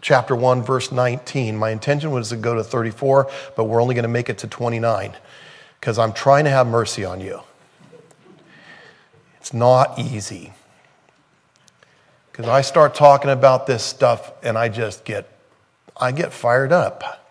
chapter 1, verse 19. My intention was to go to 34, but we're only going to make it to 29 because I'm trying to have mercy on you. It's not easy. Because I start talking about this stuff and I get fired up.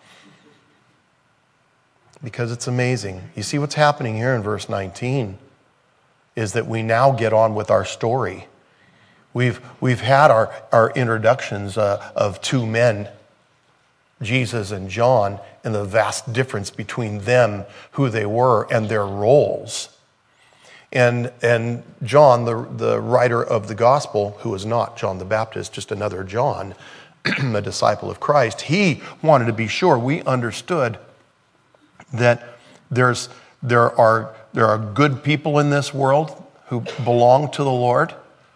Because it's amazing. You see what's happening here in verse 19 is that we now get on with our story. We've had our introductions of two men, Jesus and John, and the vast difference between them, who they were, and their roles. And John, the writer of the gospel, who is not John the Baptist, just another John, a disciple of Christ, he wanted to be sure we understood that there are good people in this world who belong to the Lord,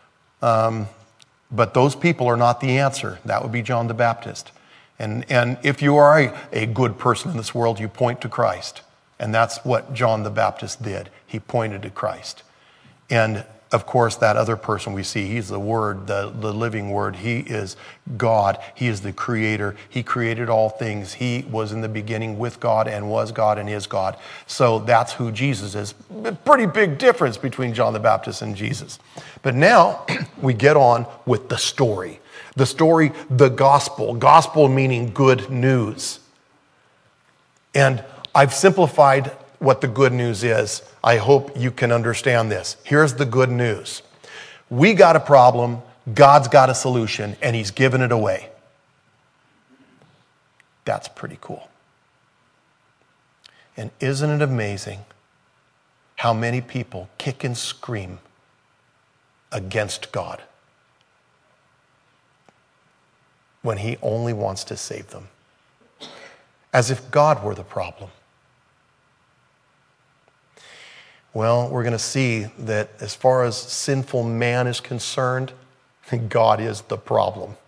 but those people are not the answer. That would be John the Baptist. And if you are a good person in this world, you point to Christ. And that's what John the Baptist did. He pointed to Christ. And of course, that other person we see, he's the Word, the living Word. He is God. He is the Creator. He created all things. He was in the beginning with God and was God and is God. So that's who Jesus is. A pretty big difference between John the Baptist and Jesus. But now we get on with the story. The story, the gospel. Gospel meaning good news. And I've simplified what the good news is. I hope you can understand this. Here's the good news. We got a problem, God's got a solution, and he's given it away. That's pretty cool. And isn't it amazing how many people kick and scream against God when he only wants to save them? As if God were the problem. Well, we're going to see that as far as sinful man is concerned, God is the problem.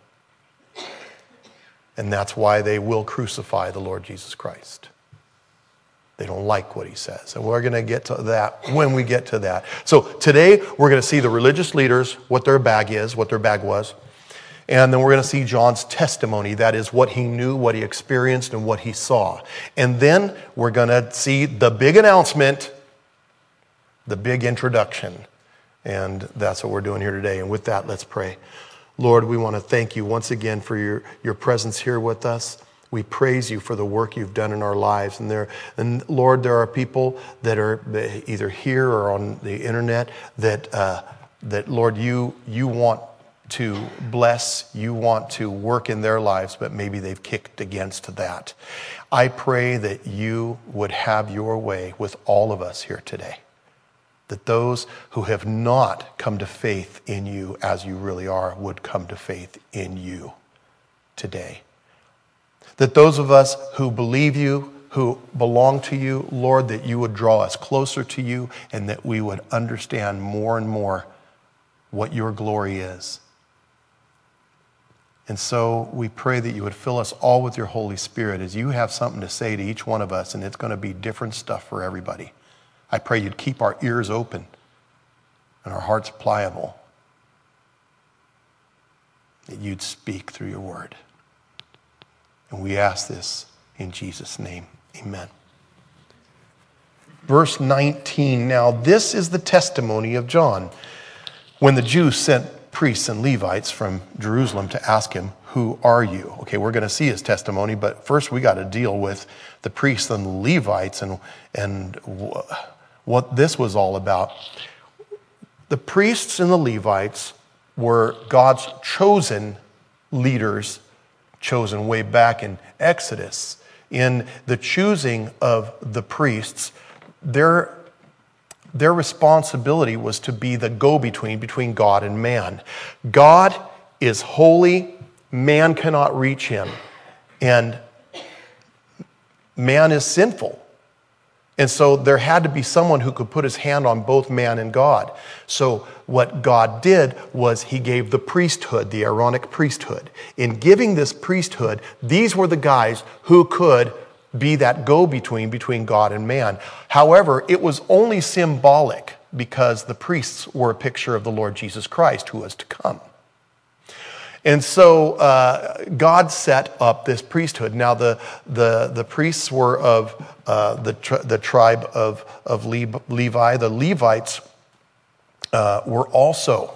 And that's why they will crucify the Lord Jesus Christ. They don't like what he says. And we're going to get to that when we get to that. So today we're going to see the religious leaders, what their bag is, what their bag was. And then we're going to see John's testimony. That is what he knew, what he experienced, and what he saw. And then we're going to see the big announcement, the big introduction. And that's what we're doing here today. And with that, let's pray. Lord, we want to thank you once again for your presence here with us. We praise you for the work you've done in our lives. And Lord, there are people that are either here or on the internet that Lord, you want to bless, you want to work in their lives, but maybe they've kicked against that. I pray that you would have your way with all of us here today. That those who have not come to faith in you as you really are would come to faith in you today. That those of us who believe you, who belong to you, Lord, that you would draw us closer to you and that we would understand more and more what your glory is. And so we pray that you would fill us all with your Holy Spirit as you have something to say to each one of us, and it's going to be different stuff for everybody. I pray you'd keep our ears open and our hearts pliable, that you'd speak through your word. And we ask this in Jesus' name. Amen. Verse 19. Now this is the testimony of John. When the Jews sent priests and Levites from Jerusalem to ask him, "Who are you?" Okay, we're going to see his testimony, but first we got to deal with the priests and the Levites and what this was all about. The priests and the Levites were God's chosen leaders, chosen way back in Exodus. In the choosing of the priests, their responsibility was to be the go-between between God and man. God is holy, man cannot reach him, and man is sinful. And so there had to be someone who could put his hand on both man and God. So what God did was he gave the priesthood, the Aaronic priesthood. In giving this priesthood, these were the guys who could be that go-between between God and man. However, it was only symbolic because the priests were a picture of the Lord Jesus Christ who was to come. And so God set up this priesthood. Now the priests were of the tribe of Levi. The Levites were also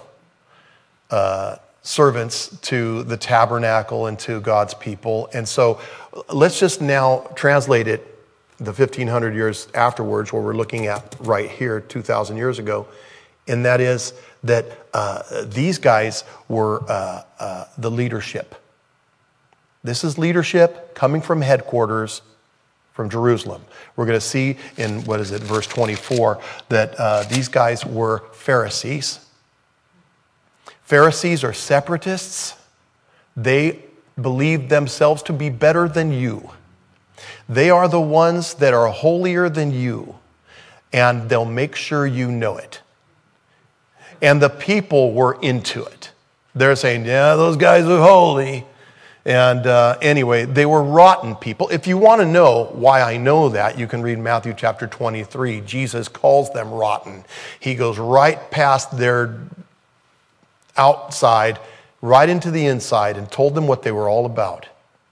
servants to the tabernacle and to God's people. And so let's just now translate it the 1,500 years afterwards, where we're looking at right here 2,000 years ago. And that is that these guys were the leadership. This is leadership coming from headquarters from Jerusalem. We're going to see in, verse 24, that these guys were Pharisees. Pharisees are separatists. They believe themselves to be better than you. They are the ones that are holier than you, and they'll make sure you know it. And the people were into it. They're saying, yeah, those guys are holy. And anyway, they were rotten people. If you want to know why I know that, you can read Matthew chapter 23. Jesus calls them rotten. He goes right past their outside, right into the inside, and told them what they were all about.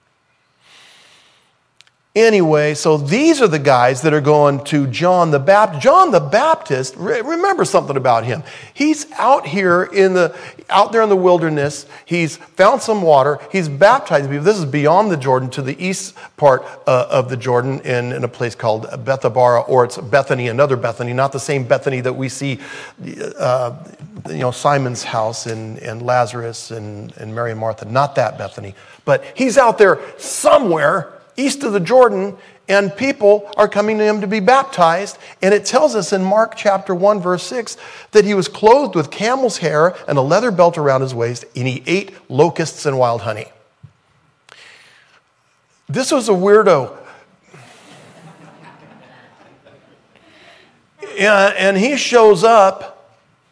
Anyway, so these are the guys that are going to John the Baptist. John the Baptist, remember something about him. He's out there in the wilderness. He's found some water. He's baptized people. This is beyond the Jordan, to the east part of the Jordan, in a place called Bethabara, or it's Bethany, another Bethany, not the same Bethany that we see, Simon's house and Lazarus and Mary and Martha. Not that Bethany, but he's out there somewhere east of the Jordan, and people are coming to him to be baptized. And it tells us in Mark chapter 1, verse 6, that he was clothed with camel's hair and a leather belt around his waist, and he ate locusts and wild honey. This was a weirdo. And he shows up,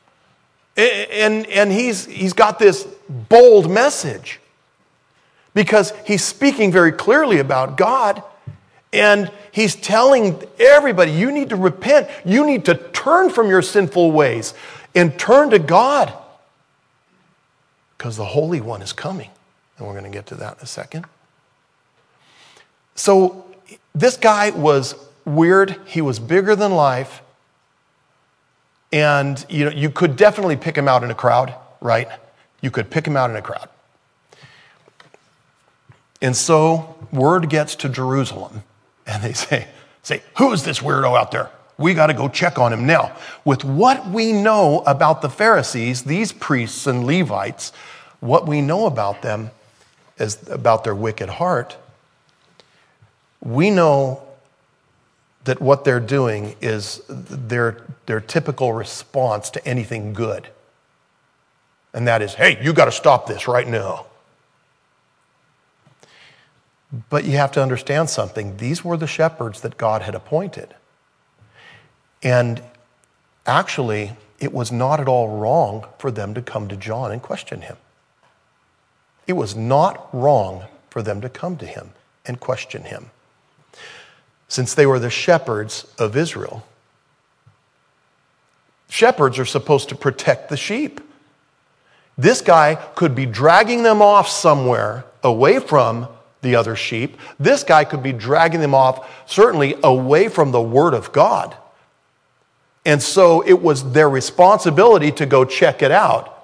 and he's got this bold message, because he's speaking very clearly about God, and he's telling everybody, you need to repent. You need to turn from your sinful ways and turn to God, because the Holy One is coming. And we're going to get to that in a second. So this guy was weird. He was bigger than life. And you could definitely pick him out in a crowd, right? You could pick him out in a crowd. And so word gets to Jerusalem, and they say, who is this weirdo out there? We got to go check on him now. With what we know about the Pharisees, these priests and Levites, what we know about them is about their wicked heart. We know that what they're doing is their typical response to anything good. And that is, hey, you got to stop this right now. But you have to understand something. These were the shepherds that God had appointed. And actually, it was not at all wrong for them to come to John and question him. It was not wrong for them to come to him and question him. Since they were the shepherds of Israel. Shepherds are supposed to protect the sheep. This guy could be dragging them off somewhere away from the other sheep. This guy could be dragging them off, certainly away from the Word of God. And so it was their responsibility to go check it out.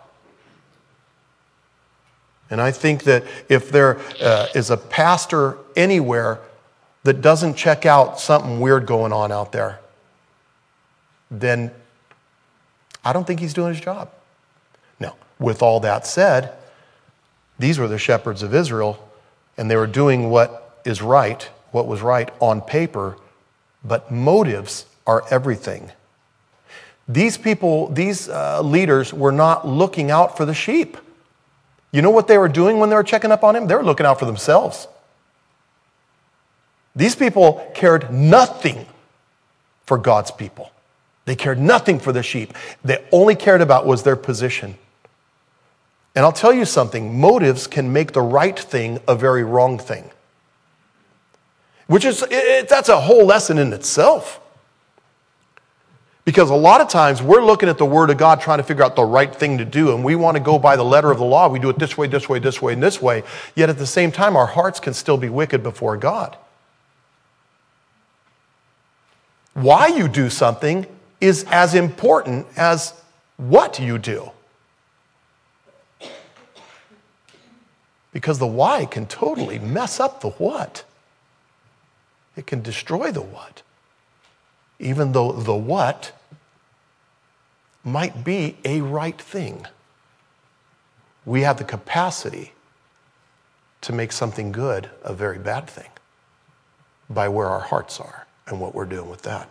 And I think that if there is a pastor anywhere that doesn't check out something weird going on out there, then I don't think he's doing his job. Now, with all that said, these were the shepherds of Israel, and they were doing what was right on paper, but motives are everything. These people, these leaders were not looking out for the sheep. You know what they were doing when they were checking up on him? They were looking out for themselves. These people cared nothing for God's people. They cared nothing for the sheep. They only cared about was their position. And I'll tell you something, motives can make the right thing a very wrong thing. That's a whole lesson in itself. Because a lot of times we're looking at the Word of God trying to figure out the right thing to do, and we want to go by the letter of the law. We do it this way, this way, this way, and this way. Yet at the same time, our hearts can still be wicked before God. Why you do something is as important as what you do. Because the why can totally mess up the what. It can destroy the what. Even though the what might be a right thing. We have the capacity to make something good a very bad thing by where our hearts are and what we're doing with that.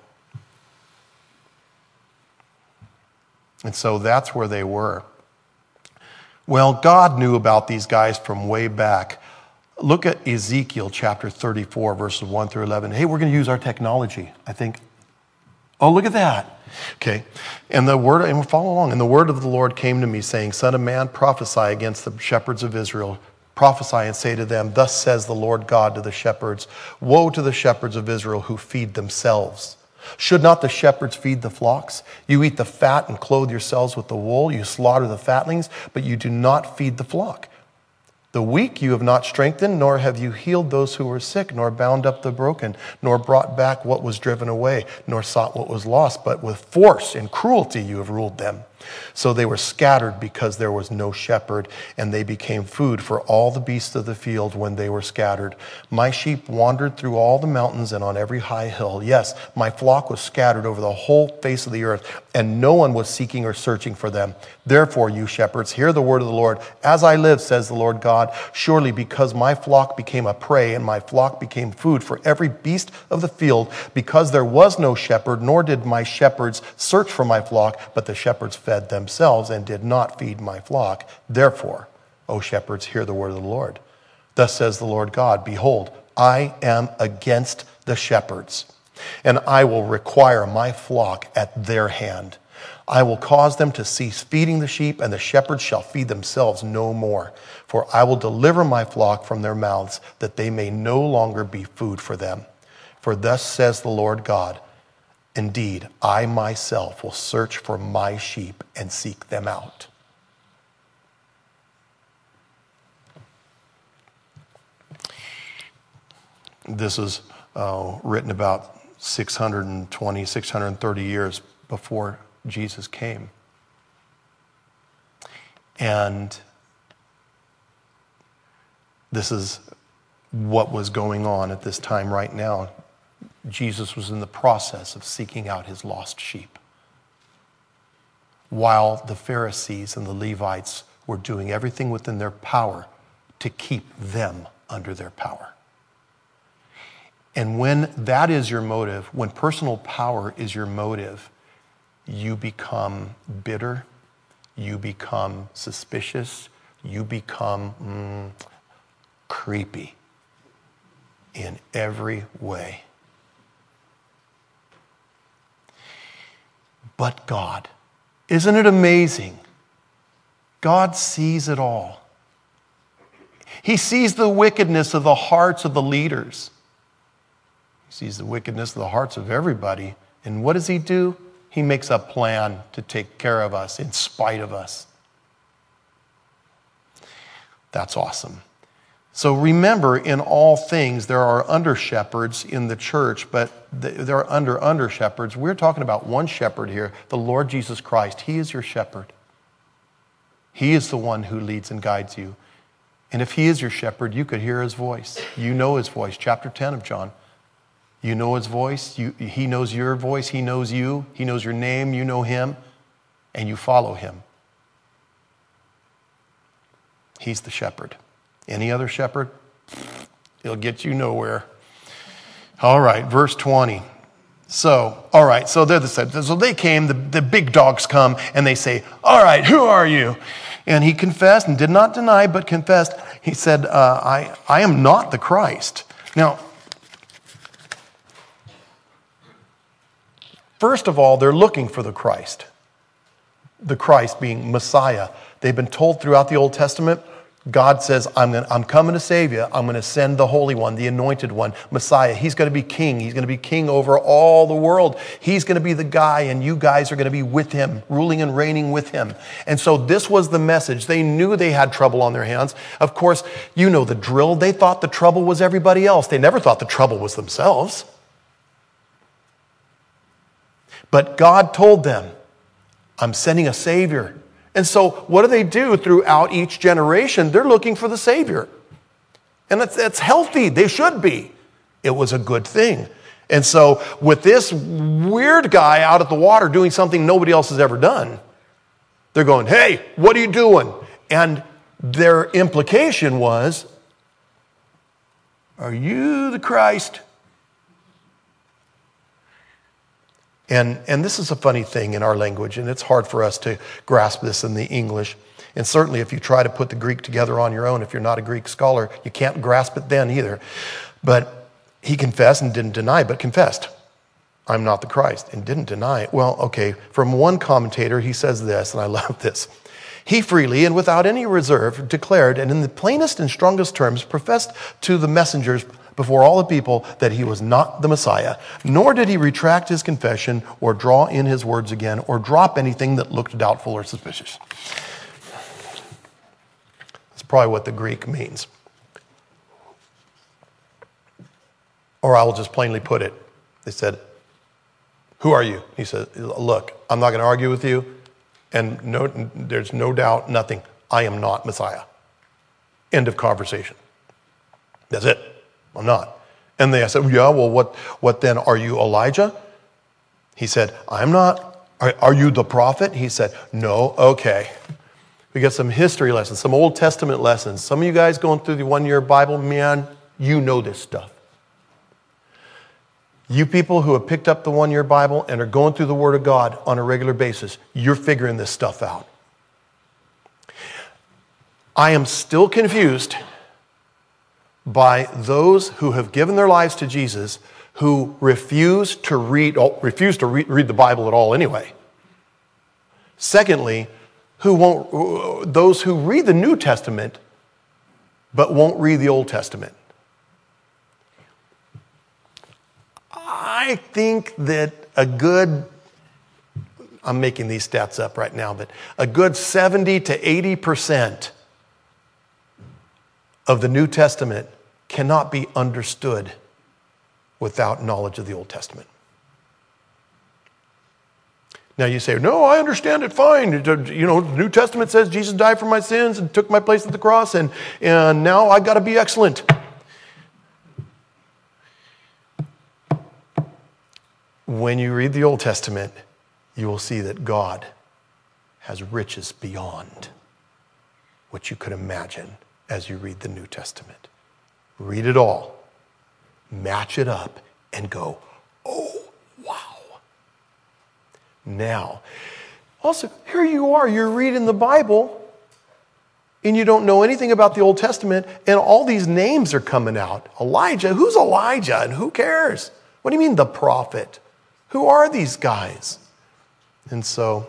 And so that's where they were. Well, God knew about these guys from way back. Look at Ezekiel chapter 34, verses 1 through 11. Hey, we're going to use our technology, I think. Oh, look at that. Okay. And we'll follow along. And the word of the Lord came to me, saying, Son of man, prophesy against the shepherds of Israel. Prophesy and say to them, Thus says the Lord God to the shepherds, Woe to the shepherds of Israel who feed themselves. Should not the shepherds feed the flocks? You eat the fat and clothe yourselves with the wool. You slaughter the fatlings, but you do not feed the flock. The weak you have not strengthened, nor have you healed those who were sick, nor bound up the broken, nor brought back what was driven away, nor sought what was lost, but with force and cruelty you have ruled them. So they were scattered because there was no shepherd, and they became food for all the beasts of the field when they were scattered. My sheep wandered through all the mountains and on every high hill. Yes, my flock was scattered over the whole face of the earth, and no one was seeking or searching for them. Therefore, you shepherds, hear the word of the Lord. As I live, says the Lord God, surely because my flock became a prey, and my flock became food for every beast of the field, because there was no shepherd, nor did my shepherds search for my flock, but the shepherds fed themselves and did not feed my flock. Therefore, O shepherds, hear the word of the Lord. Thus says the Lord God, Behold, I am against the shepherds, and I will require my flock at their hand. I will cause them to cease feeding the sheep, and the shepherds shall feed themselves no more. For I will deliver my flock from their mouths, that they may no longer be food for them. For thus says the Lord God, Indeed, I myself will search for my sheep and seek them out. This is written about 620, 630 years before Jesus came. And this is what was going on at this time right now. Jesus was in the process of seeking out his lost sheep, while the Pharisees and the Levites were doing everything within their power to keep them under their power. And when that is your motive, when personal power is your motive, you become bitter, you become suspicious, you become creepy in every way. But God, isn't it amazing? God sees it all. He sees the wickedness of the hearts of the leaders. He sees the wickedness of the hearts of everybody. And what does he do? He makes a plan to take care of us in spite of us. That's awesome. So remember, in all things, there are under-shepherds in the church, but there are under-shepherds. We're talking about one shepherd here, the Lord Jesus Christ. He is your shepherd. He is the one who leads and guides you. And if he is your shepherd, you could hear his voice. You know his voice. Chapter 10 of John. You know his voice. He knows your voice. He knows you. He knows your name. You know him. And you follow him. He's the shepherd. Any other shepherd? He'll get you nowhere. All right, verse 20. So they came, the big dogs come, and they say, all right, who are you? And he confessed and did not deny, but confessed. He said, I am not the Christ. Now, first of all, they're looking for the Christ. The Christ being Messiah. They've been told throughout the Old Testament, God says, I'm coming to save you. I'm going to send the Holy One, the Anointed One, Messiah. He's going to be king. He's going to be king over all the world. He's going to be the guy, and you guys are going to be with him, ruling and reigning with him. And so this was the message. They knew they had trouble on their hands. Of course, you know the drill. They thought the trouble was everybody else. They never thought the trouble was themselves. But God told them, I'm sending a Savior. And so what do throughout each generation? They're looking for the Savior. And that's healthy. They should be. It was a good thing. And so with this weird guy out at the water doing something nobody else has ever done, they're going, hey, what are you doing? And their implication was, are you the Christ? And this is a funny thing in our language, and it's hard for us to grasp this in the English. And certainly if you try to put the Greek together on your own, if you're not a Greek scholar, you can't grasp it then either. But he confessed and didn't deny, but confessed, I'm not the Christ, and didn't deny it. Well, okay, from one commentator, he says this, and I love this. He freely and without any reserve declared, and in the plainest and strongest terms professed to the messengers before all the people that he was not the Messiah, nor did he retract his confession or draw in his words again or drop anything that looked doubtful or suspicious. That's probably what the Greek means. Or I will just plainly put it. They said, who are you? He said, look, I'm not going to argue with you, and there's no doubt, nothing. I am not Messiah. End of conversation. That's it. I'm not. And they said, yeah, well, what then? Are you Elijah? He said, I'm not. Are you the prophet? He said, no. Okay. We got some history lessons, some Old Testament lessons. Some of you guys going through the one-year Bible, man, you know this stuff. You people who have picked up the one-year Bible and are going through the Word of God on a regular basis, you're figuring this stuff out. I am still confused by those who have given their lives to Jesus who refuse to read the Bible at all anyway. Secondly, those who read the New Testament but won't read the Old Testament. I think that I'm making these stats up right now, but a good 70 to 80% of the New Testament cannot be understood without knowledge of the Old Testament. Now you say, no, I understand it fine. You know, the New Testament says Jesus died for my sins and took my place at the cross, and now I got to be excellent. When you read the Old Testament, you will see that God has riches beyond what you could imagine as you read the New Testament. Read it all, match it up, and go, oh, wow. Now, also, here you are, you're reading the Bible, and you don't know anything about the Old Testament, and all these names are coming out. Elijah, who's Elijah, and who cares? What do you mean, the prophet? Who are these guys? And so,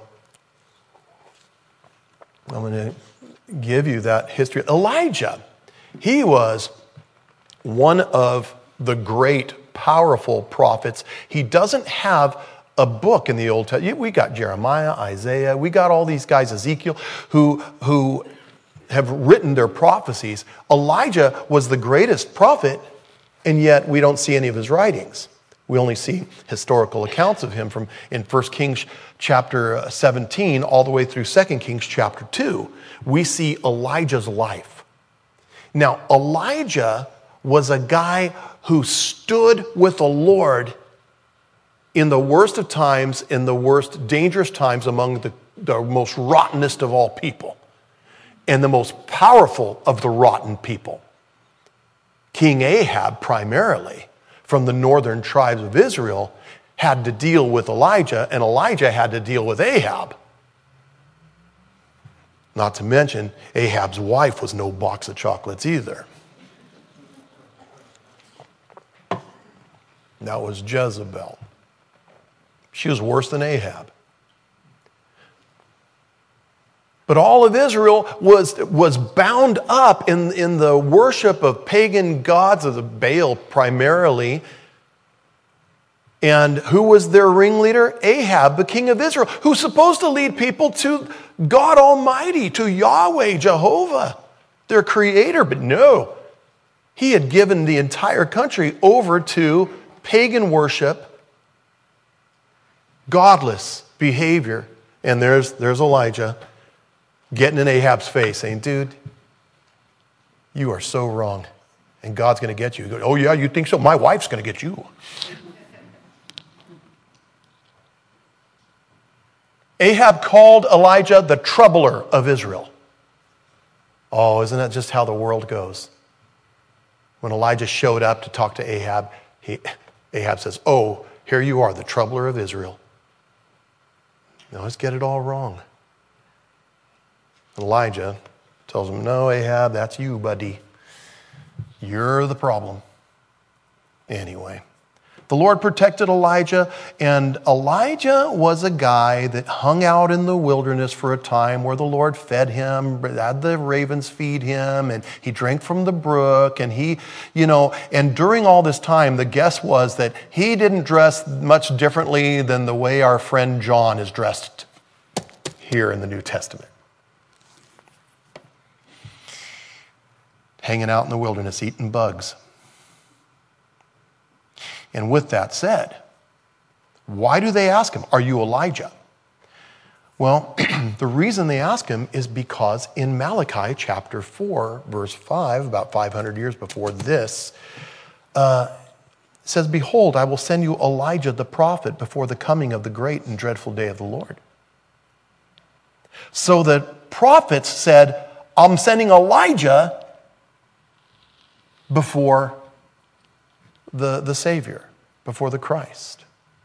I'm going to give you that history. Elijah, he was one of the great, powerful prophets. He doesn't have a book in the Old Testament. We got Jeremiah, Isaiah, we got all these guys, Ezekiel, who have written their prophecies. Elijah was the greatest prophet, and yet we don't see any of his writings. We only see historical accounts of him in 1 Kings chapter 17 all the way through 2 Kings chapter 2. We see Elijah's life. Now, Elijah was a guy who stood with the Lord in the worst of times, in the worst dangerous times among the most rottenest of all people and the most powerful of the rotten people. King Ahab, primarily, from the northern tribes of Israel, had to deal with Elijah, and Elijah had to deal with Ahab. Not to mention, Ahab's wife was no box of chocolates either. That was Jezebel. She was worse than Ahab. But all of Israel was bound up in the worship of pagan gods, of the Baal primarily. And who was their ringleader? Ahab, the king of Israel, who's supposed to lead people to God Almighty, to Yahweh, Jehovah, their creator. But no, he had given the entire country over to pagan worship, godless behavior. And there's Elijah getting in Ahab's face saying, dude, you are so wrong. And God's going to get you. He goes, oh yeah, you think so? My wife's going to get you. Ahab called Elijah the troubler of Israel. Oh, isn't that just how the world goes? When Elijah showed up to talk to Ahab, Ahab says, oh, here you are, the troubler of Israel. You always get it all wrong. Elijah tells him, no, Ahab, that's you, buddy. You're the problem. Anyway, the Lord protected Elijah, and Elijah was a guy that hung out in the wilderness for a time where the Lord fed him, had the ravens feed him, and he drank from the brook, and and during all this time, the guess was that he didn't dress much differently than the way our friend John is dressed here in the New Testament. Hanging out in the wilderness, eating bugs. And with that said, why do they ask him, are you Elijah? Well, the reason they ask him is because in Malachi chapter 4, verse 5, about 500 years before this, it says, behold, I will send you Elijah the prophet before the coming of the great and dreadful day of the Lord. So the prophets said, I'm sending Elijah before the Savior, before the Christ.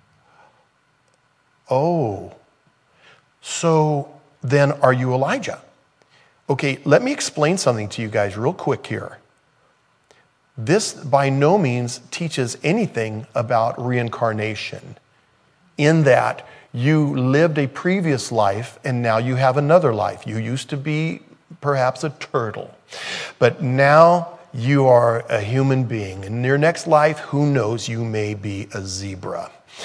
Oh, so then are you Elijah? Okay, let me explain something to you guys real quick here. This by no means teaches anything about reincarnation, in that you lived a previous life and now you have another life. You used to be perhaps a turtle, but now you are a human being. In your next life, who knows, you may be a zebra.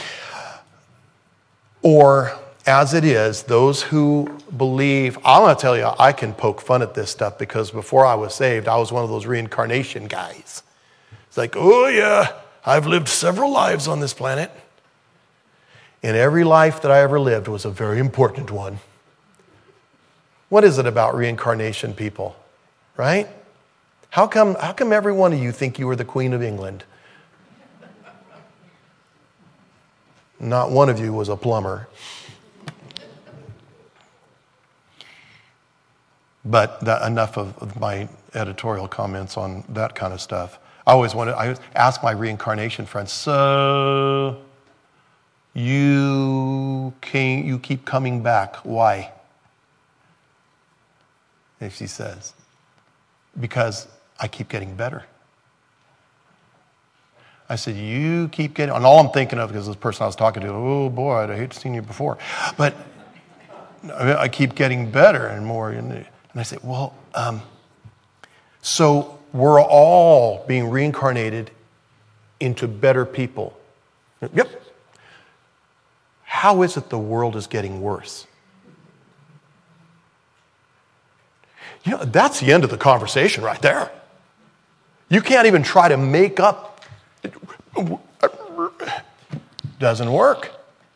Or, as it is, those who believe, I'm going to tell you, I can poke fun at this stuff because before I was saved, I was one of those reincarnation guys. It's like, oh yeah, I've lived several lives on this planet. And every life that I ever lived was a very important one. What is it about reincarnation, people? Right? How come every one of you think you were the Queen of England? Not one of you was a plumber. But enough of my editorial comments on that kind of stuff. I ask my reincarnation friends, so you keep coming back. Why? And she says, because I keep getting better. I said, you keep getting, and all I'm thinking of, because this person I was talking to, oh boy, I'd hate to see you before. But I keep getting better and more. And I said, well, so we're all being reincarnated into better people. Yep. How is it the world is getting worse? That's the end of the conversation right there. You can't even try to make up. Doesn't work.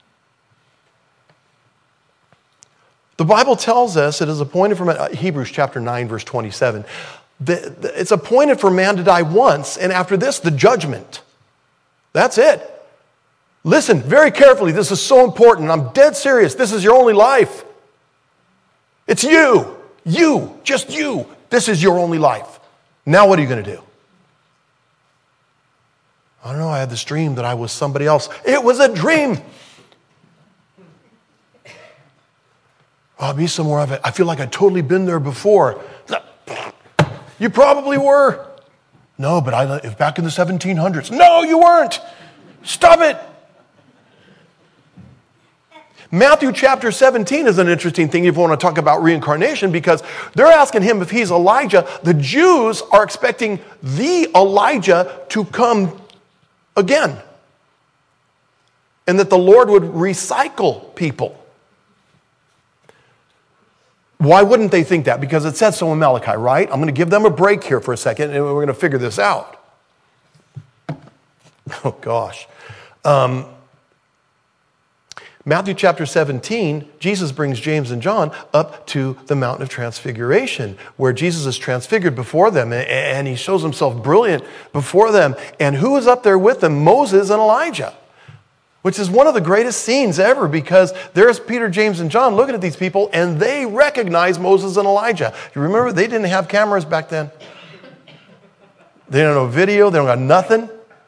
The Bible tells us it is appointed for man, Hebrews chapter 9, verse 27. It's appointed for man to die once, and after this, the judgment. That's it. Listen very carefully. This is so important. I'm dead serious. This is your only life. It's you. You. Just you. This is your only life. Now what are you going to do? I don't know. I had this dream that I was somebody else. It was a dream. I'll be somewhere. I feel like I've totally been there before. You probably were. No, but I live back in the 1700s. No, you weren't. Stop it. Matthew chapter 17 is an interesting thing if you want to talk about reincarnation, because they're asking him if he's Elijah. The Jews are expecting the Elijah to come again, and that the Lord would recycle people. Why wouldn't they think that? Because it says so in Malachi, right? I'm going to give them a break here for a second, and we're going to figure this out. Oh, gosh. Matthew chapter 17, Jesus brings James and John up to the Mountain of Transfiguration, where Jesus is transfigured before them, and he shows himself brilliant before them. And who is up there with them? Moses and Elijah, which is one of the greatest scenes ever, because there's Peter, James, and John looking at these people, and they recognize Moses and Elijah. You remember, they didn't have cameras back then. They don't have video. They don't got nothing.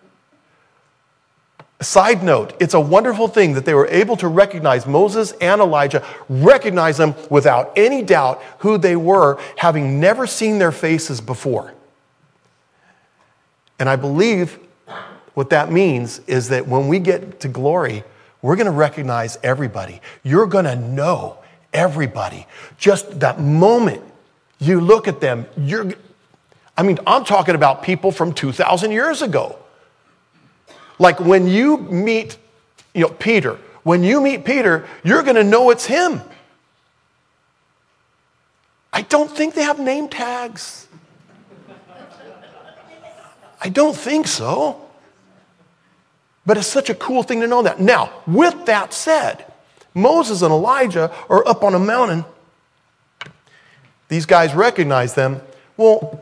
Side note, it's a wonderful thing that they were able to recognize Moses and Elijah, recognize them without any doubt who they were, having never seen their faces before. And I believe what that means is that when we get to glory, we're going to recognize everybody. You're going to know everybody. Just that moment you look at them, I'm talking about people from 2,000 years ago. Like when you meet, Peter, you're going to know it's him. I don't think they have name tags. I don't think so. But it's such a cool thing to know that. Now, with that said, Moses and Elijah are up on a mountain. These guys recognize them. Well,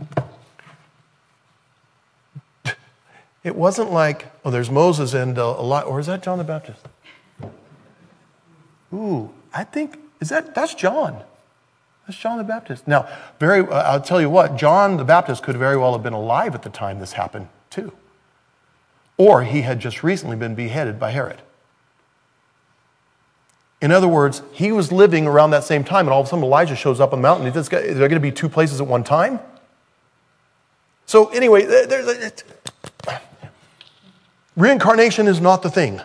it wasn't like, there's Moses and Elijah, or is that John the Baptist? Ooh, I think, that's John. That's John the Baptist. Now, I'll tell you what, John the Baptist could very well have been alive at the time this happened, too. Or he had just recently been beheaded by Herod. In other words, he was living around that same time, and all of a sudden Elijah shows up on the mountain. Is there going to be two places at one time? So anyway, reincarnation is not the thing.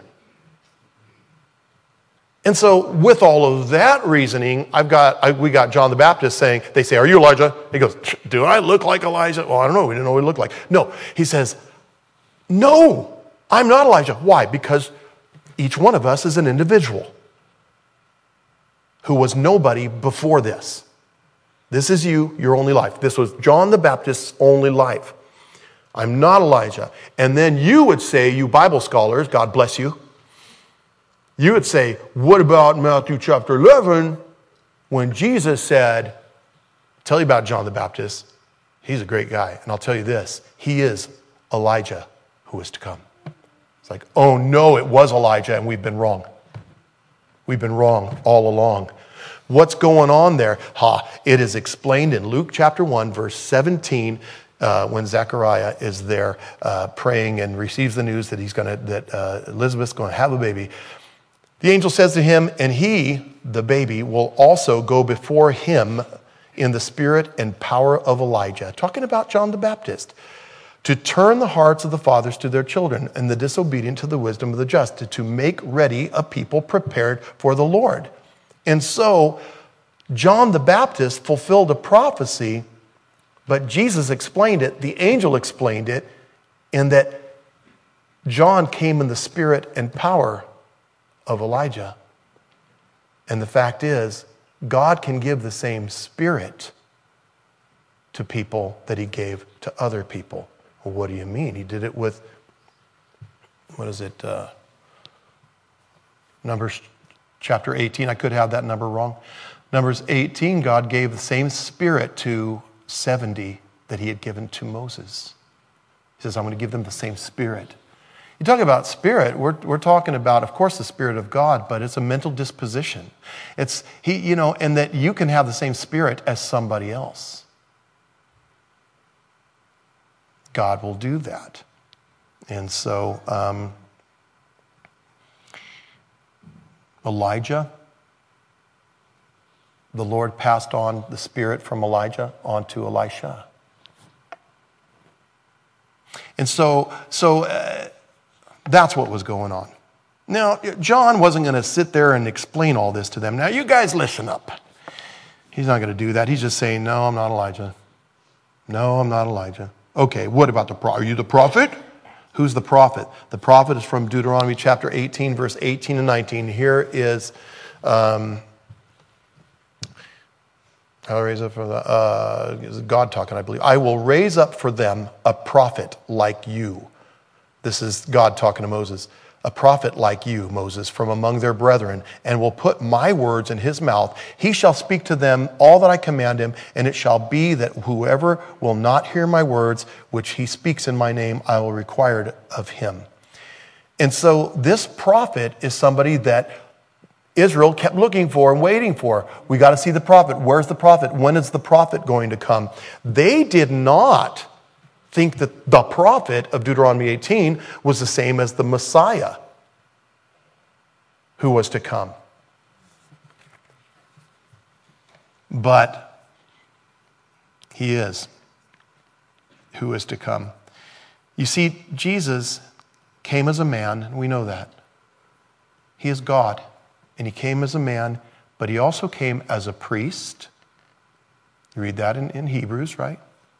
And so with all of that reasoning, we got John the Baptist saying, they say, "Are you Elijah?" He goes, "Do I look like Elijah?" Well, I don't know. We didn't know what he looked like. No, he says, "No, I'm not Elijah." Why? Because each one of us is an individual who was nobody before this. This is you, your only life. This was John the Baptist's only life. I'm not Elijah. And then you would say, you Bible scholars, God bless you, you would say, what about Matthew chapter 11 when Jesus said, tell you about John the Baptist. He's a great guy. And I'll tell you this, he is Elijah who is to come. It's like, oh no, it was Elijah and we've been wrong. We've been wrong all along. What's going on there? It is explained in Luke chapter 1, verse 17, when Zechariah is there praying and receives the news that that Elizabeth's going to have a baby. The angel says to him, and he, the baby, will also go before him in the spirit and power of Elijah. Talking about John the Baptist. To turn the hearts of the fathers to their children and the disobedient to the wisdom of the just, to make ready a people prepared for the Lord. And so, John the Baptist fulfilled a prophecy, but Jesus explained it, the angel explained it, in that John came in the spirit and power of Elijah. And the fact is, God can give the same spirit to people that he gave to other people. Well, what do you mean? He did it with, Numbers chapter 18. I could have that number wrong. Numbers 18, God gave the same spirit to 70 that he had given to Moses. He says, I'm going to give them the same spirit. You talk about spirit, we're talking about, of course, the Spirit of God, but it's a mental disposition. And that you can have the same spirit as somebody else. God will do that. And so, Elijah, the Lord passed on the Spirit from Elijah onto Elisha. And so that's what was going on. Now, John wasn't going to sit there and explain all this to them. Now, you guys listen up. He's not going to do that. He's just saying, no, I'm not Elijah. No, I'm not Elijah. Okay, what about the prophet? Are you the prophet? Who's the prophet? The prophet is from Deuteronomy chapter 18, verse 18 and 19. Here is, I'll raise up for God talking, I believe. I will raise up for them a prophet like you. This is God talking to Moses. A prophet like you, Moses, from among their brethren, and will put my words in his mouth. He shall speak to them all that I command him, and it shall be that whoever will not hear my words, which he speaks in my name, I will require it of him. And so this prophet is somebody that Israel kept looking for and waiting for. We got to see the prophet. Where's the prophet? When is the prophet going to come? They did not think that the prophet of Deuteronomy 18 was the same as the Messiah who was to come. But he is who is to come. You see, Jesus came as a man, and we know that. He is God, and he came as a man, but he also came as a priest. You read that in Hebrews, right?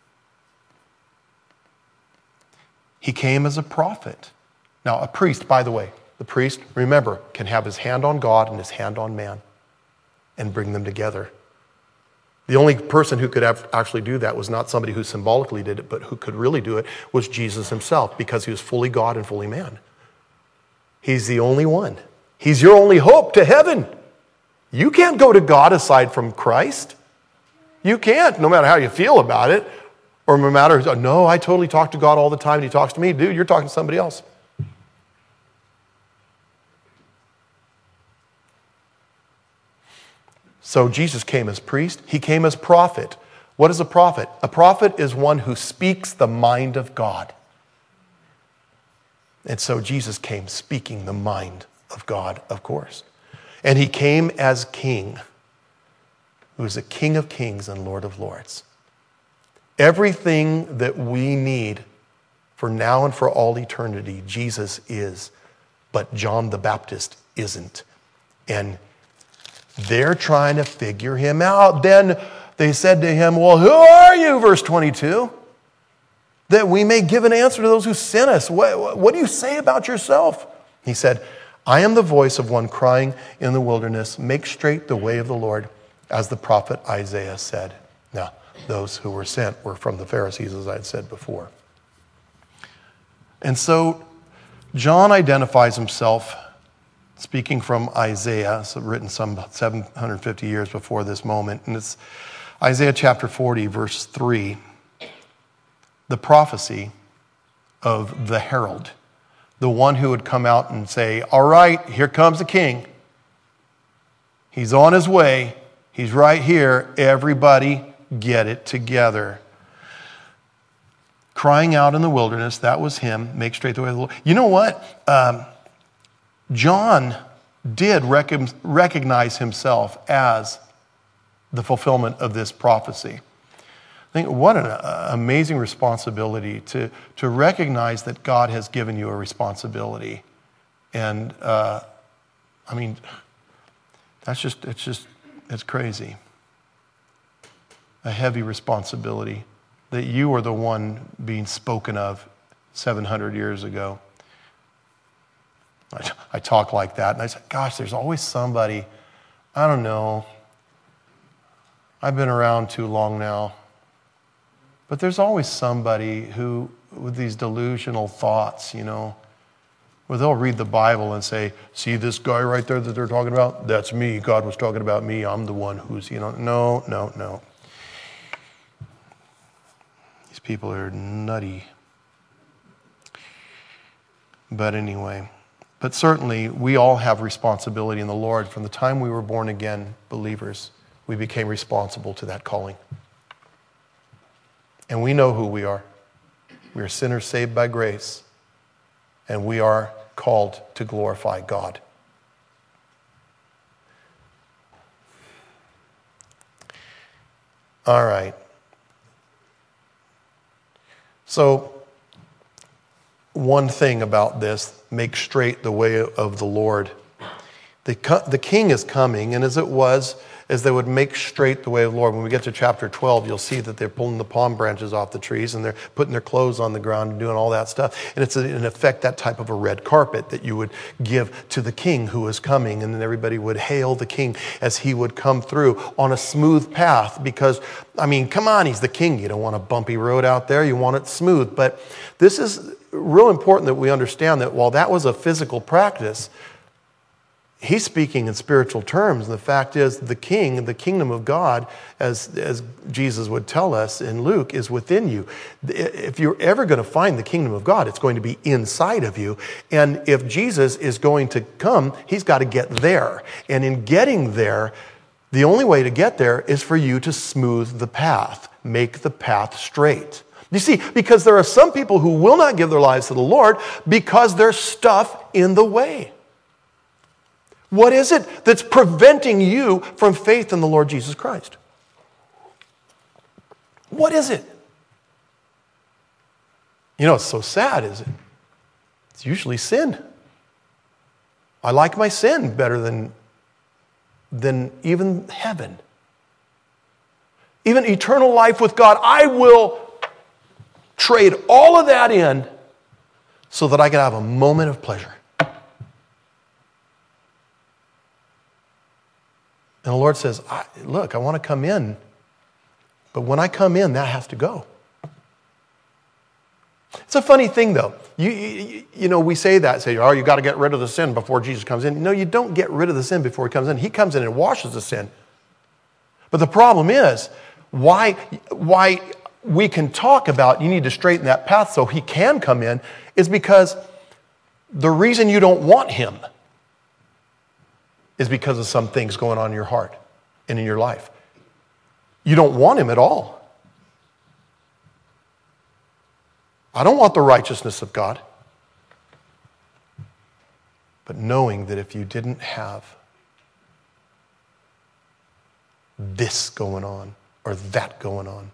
He came as a prophet. Now, a priest, by the way, the priest, remember, can have his hand on God and his hand on man and bring them together. The only person who could actually do that was not somebody who symbolically did it, but who could really do it was Jesus himself, because he was fully God and fully man. He's the only one. He's your only hope to heaven. You can't go to God aside from Christ. You can't, no matter how you feel about it. Or no matter, no, I totally talk to God all the time and he talks to me. Dude, you're talking to somebody else. So Jesus came as priest. He came as prophet. What is a prophet? A prophet is one who speaks the mind of God. And so Jesus came speaking the mind of God, of course. And he came as king, who is the King of kings and Lord of lords. Everything that we need for now and for all eternity, Jesus is, but John the Baptist isn't. And they're trying to figure him out. Then they said to him, well, who are you, verse 22? That we may give an answer to those who sent us. What do you say about yourself? He said, I am the voice of one crying in the wilderness, make straight the way of the Lord, as the prophet Isaiah said. Now, those who were sent were from the Pharisees, as I had said before. And so John identifies himself, speaking from Isaiah, so written some 750 years before this moment. And it's Isaiah chapter 40, verse 3, the prophecy of the herald, the one who would come out and say, all right, here comes the king. He's on his way. He's right here. Everybody get it together. Crying out in the wilderness, that was him. Make straight the way of the Lord. You know what? John did recognize himself as the fulfillment of this prophecy. I think what an amazing responsibility to recognize that God has given you a responsibility. And it's crazy. A heavy responsibility that you are the one being spoken of 700 years ago. I talk like that, and I say, gosh, there's always somebody, I don't know, I've been around too long now, but there's always somebody who, with these delusional thoughts, where they'll read the Bible and say, see this guy right there that they're talking about? That's me. God was talking about me. I'm the one who's, no. These people are nutty. But anyway, but certainly we all have responsibility in the Lord. From the time we were born again believers, we became responsible to that calling. And we know who we are. We are sinners saved by grace, and we are called to glorify God. All right. So, one thing about this, make straight the way of the Lord. The king is coming, and as they would make straight the way of the Lord. When we get to chapter 12, you'll see that they're pulling the palm branches off the trees, and they're putting their clothes on the ground and doing all that stuff. And it's, in effect, that type of a red carpet that you would give to the king who is coming, and then everybody would hail the king as he would come through on a smooth path. Because, I mean, come on, he's the king. You don't want a bumpy road out there. You want it smooth. But this is real important that we understand that while that was a physical practice, he's speaking in spiritual terms. And the fact is, the kingdom of God, as Jesus would tell us in Luke, is within you. If you're ever going to find the kingdom of God, it's going to be inside of you. And if Jesus is going to come, he's got to get there. And in getting there, the only way to get there is for you to smooth the path, make the path straight. You see, because there are some people who will not give their lives to the Lord because there's stuff in the way. What is it that's preventing you from faith in the Lord Jesus Christ? What is it? You know, it's so sad, is it? It's usually sin. I like my sin better than even heaven. Even eternal life with God, I will trade all of that in so that I can have a moment of pleasure. And the Lord says, look, I want to come in. But when I come in, that has to go. It's a funny thing, though. You know, we say that, say, oh, you got to get rid of the sin before Jesus comes in. No, you don't get rid of the sin before he comes in. He comes in and washes the sin. But the problem is, why we can talk about you need to straighten that path so he can come in is because the reason you don't want him is because of some things going on in your heart and in your life. You don't want him at all. I don't want the righteousness of God. But knowing that if you didn't have this going on or that going on,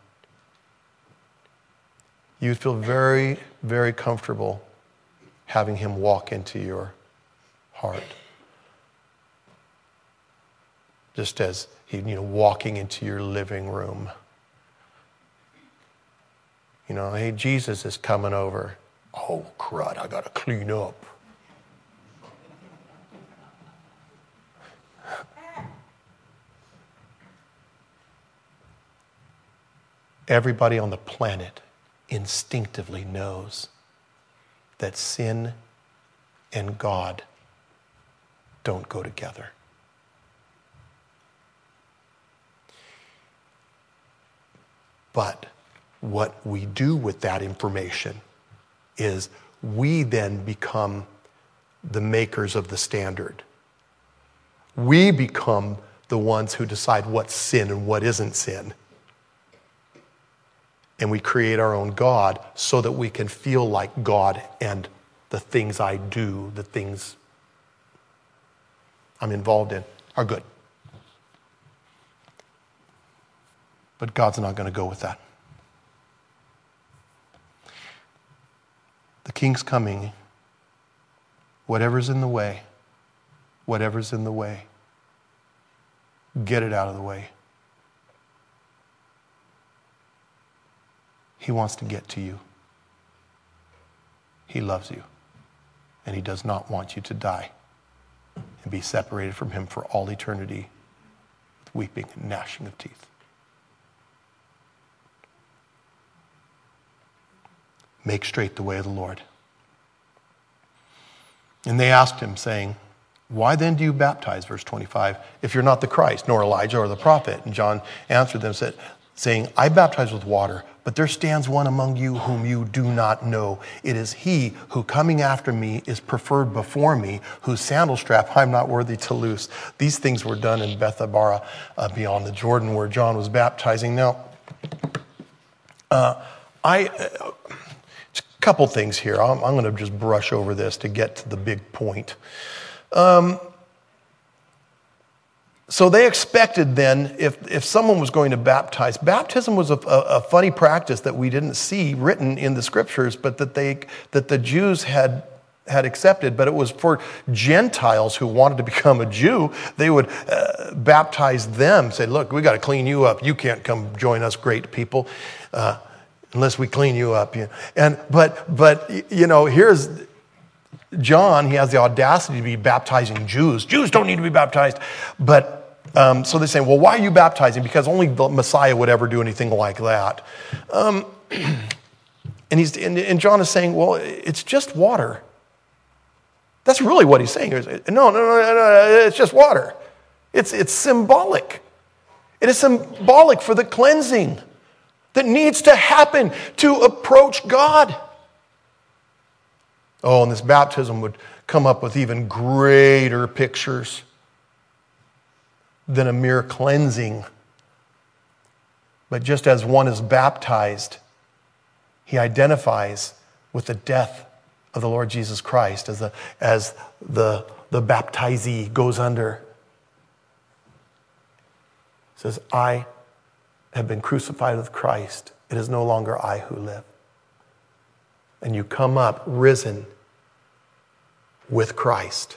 you'd feel very, very comfortable having him walk into your heart. Just as he, walking into your living room. Hey, Jesus is coming over. Oh, crud, I got to clean up. Everybody on the planet instinctively knows that sin and God don't go together. But what we do with that information is we then become the makers of the standard. We become the ones who decide what's sin and what isn't sin. And we create our own God so that we can feel like God, and the things I do, the things I'm involved in are good. But God's not going to go with that. The king's coming. Whatever's in the way, get it out of the way. He wants to get to you. He loves you. And he does not want you to die and be separated from him for all eternity with weeping and gnashing of teeth. Make straight the way of the Lord. And they asked him, saying, why then do you baptize, verse 25, if you're not the Christ, nor Elijah or the prophet? And John answered them, saying, I baptize with water, but there stands one among you whom you do not know. It is he who coming after me is preferred before me, whose sandal strap I'm not worthy to loose. These things were done in Bethabara beyond the Jordan where John was baptizing. Now, couple things here. I'm going to just brush over this to get to the big point. So they expected then, if someone was going to baptize, baptism was a funny practice that we didn't see written in the scriptures, but that the Jews had had accepted, but it was for Gentiles who wanted to become a Jew. They would baptize them, say, look, we got to clean you up. You can't come join us great people unless we clean you up. But here's John. He has the audacity to be baptizing Jews. Jews don't need to be baptized. But so they say, well, why are you baptizing? Because only the Messiah would ever do anything like that. And John is saying, well, it's just water. That's really what he's saying. No, it's just water. It's symbolic. It is symbolic for the cleansing that needs to happen to approach God. Oh, and this baptism would come up with even greater pictures than a mere cleansing. But just as one is baptized, he identifies with the death of the Lord Jesus Christ as the baptizee goes under. He says, I have been crucified with Christ. It is no longer I who live. And you come up risen with Christ.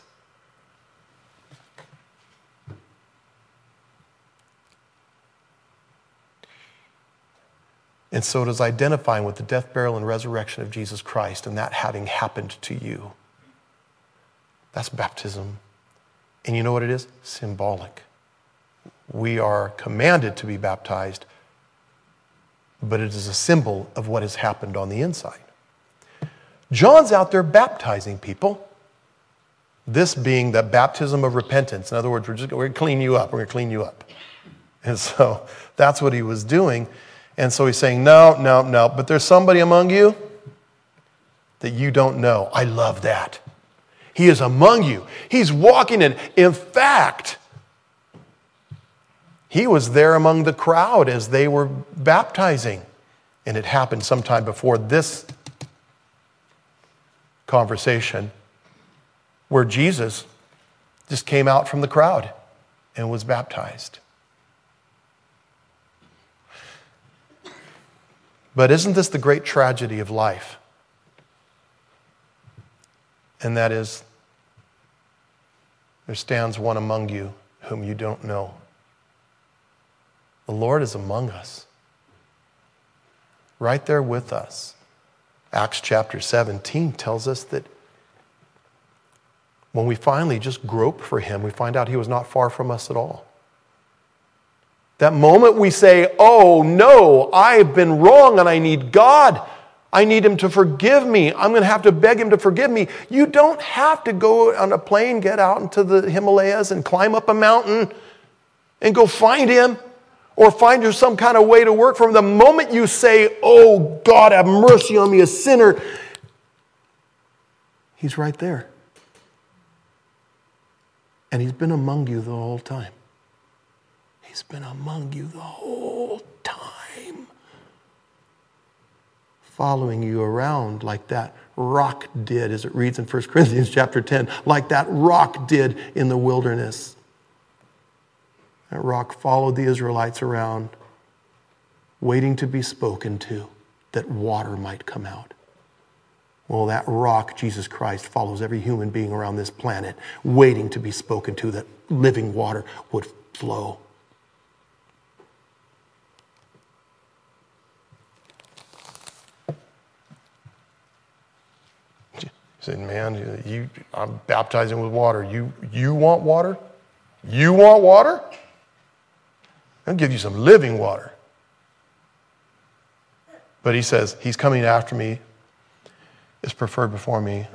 And so it is identifying with the death, burial, and resurrection of Jesus Christ, and that having happened to you. That's baptism. And you know what it is? Symbolic. We are commanded to be baptized, but it is a symbol of what has happened on the inside. John's out there baptizing people. This being the baptism of repentance. In other words, we're going to clean you up. We're going to clean you up. And so that's what he was doing. And so he's saying, no, but there's somebody among you that you don't know. I love that. He is among you. He's walking in. In fact, he was there among the crowd as they were baptizing. And it happened sometime before this conversation where Jesus just came out from the crowd and was baptized. But isn't this the great tragedy of life? And that is, there stands one among you whom you don't know. The Lord is among us, right there with us. Acts chapter 17 tells us that when we finally just grope for him, we find out he was not far from us at all. That moment we say, oh no, I've been wrong and I need God. I need him to forgive me. I'm going to have to beg him to forgive me. You don't have to go on a plane, get out into the Himalayas and climb up a mountain and go find him or find some kind of way to work for him. The moment you say, oh God, have mercy on me, a sinner, he's right there. And he's been among you the whole time. He's been among you the whole time. Following you around like that rock did, as it reads in 1 Corinthians chapter 10, like that rock did in the wilderness. That rock followed the Israelites around, waiting to be spoken to, that water might come out. Well, that rock, Jesus Christ, follows every human being around this planet, waiting to be spoken to, that living water would flow. He said, man, I'm baptizing with water. You want water? You want water? I'll give you some living water. But he says, he's coming after me, is preferred before me.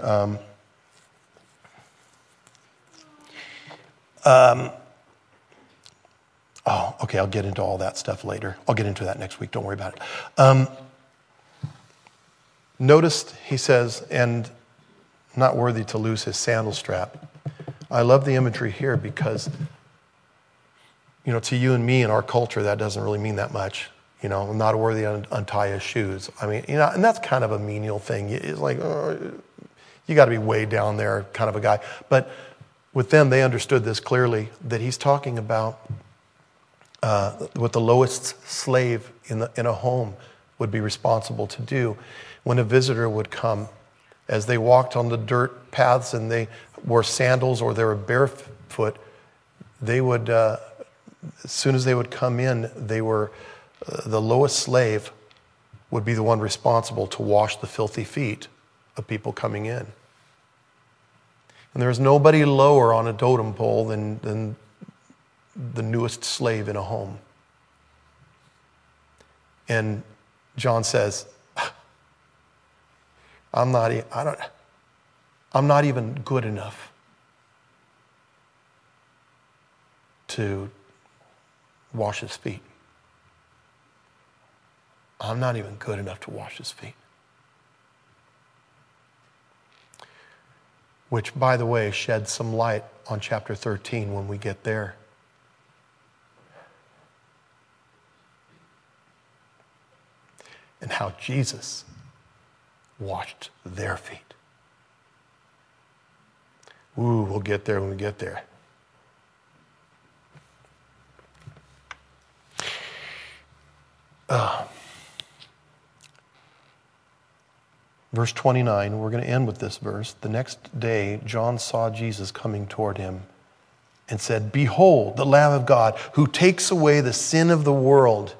Okay, I'll get into all that stuff later. I'll get into that next week. Don't worry about it. Notice he says, and not worthy to lose his sandal strap. I love the imagery here because, to you and me in our culture, that doesn't really mean that much. I'm not worthy to untie his shoes. I mean, and that's kind of a menial thing. It's like, you got to be way down there kind of a guy. But with them, they understood this clearly, that he's talking about what the lowest slave in a home would be responsible to do. When a visitor would come, as they walked on the dirt paths and they wore sandals or they were barefoot, they would, as soon as they would come in, they were, the lowest slave would be the one responsible to wash the filthy feet of people coming in. And there's nobody lower on a totem pole than the newest slave in a home. And John says, I'm not even good enough to wash his feet. I'm not even good enough to wash his feet. Which, by the way, sheds some light on chapter 13 when we get there. And how Jesus washed their feet. Ooh, we'll get there when we get there. Verse 29, we're going to end with this verse. The next day, John saw Jesus coming toward him and said, "Behold, the Lamb of God who takes away the sin of the world."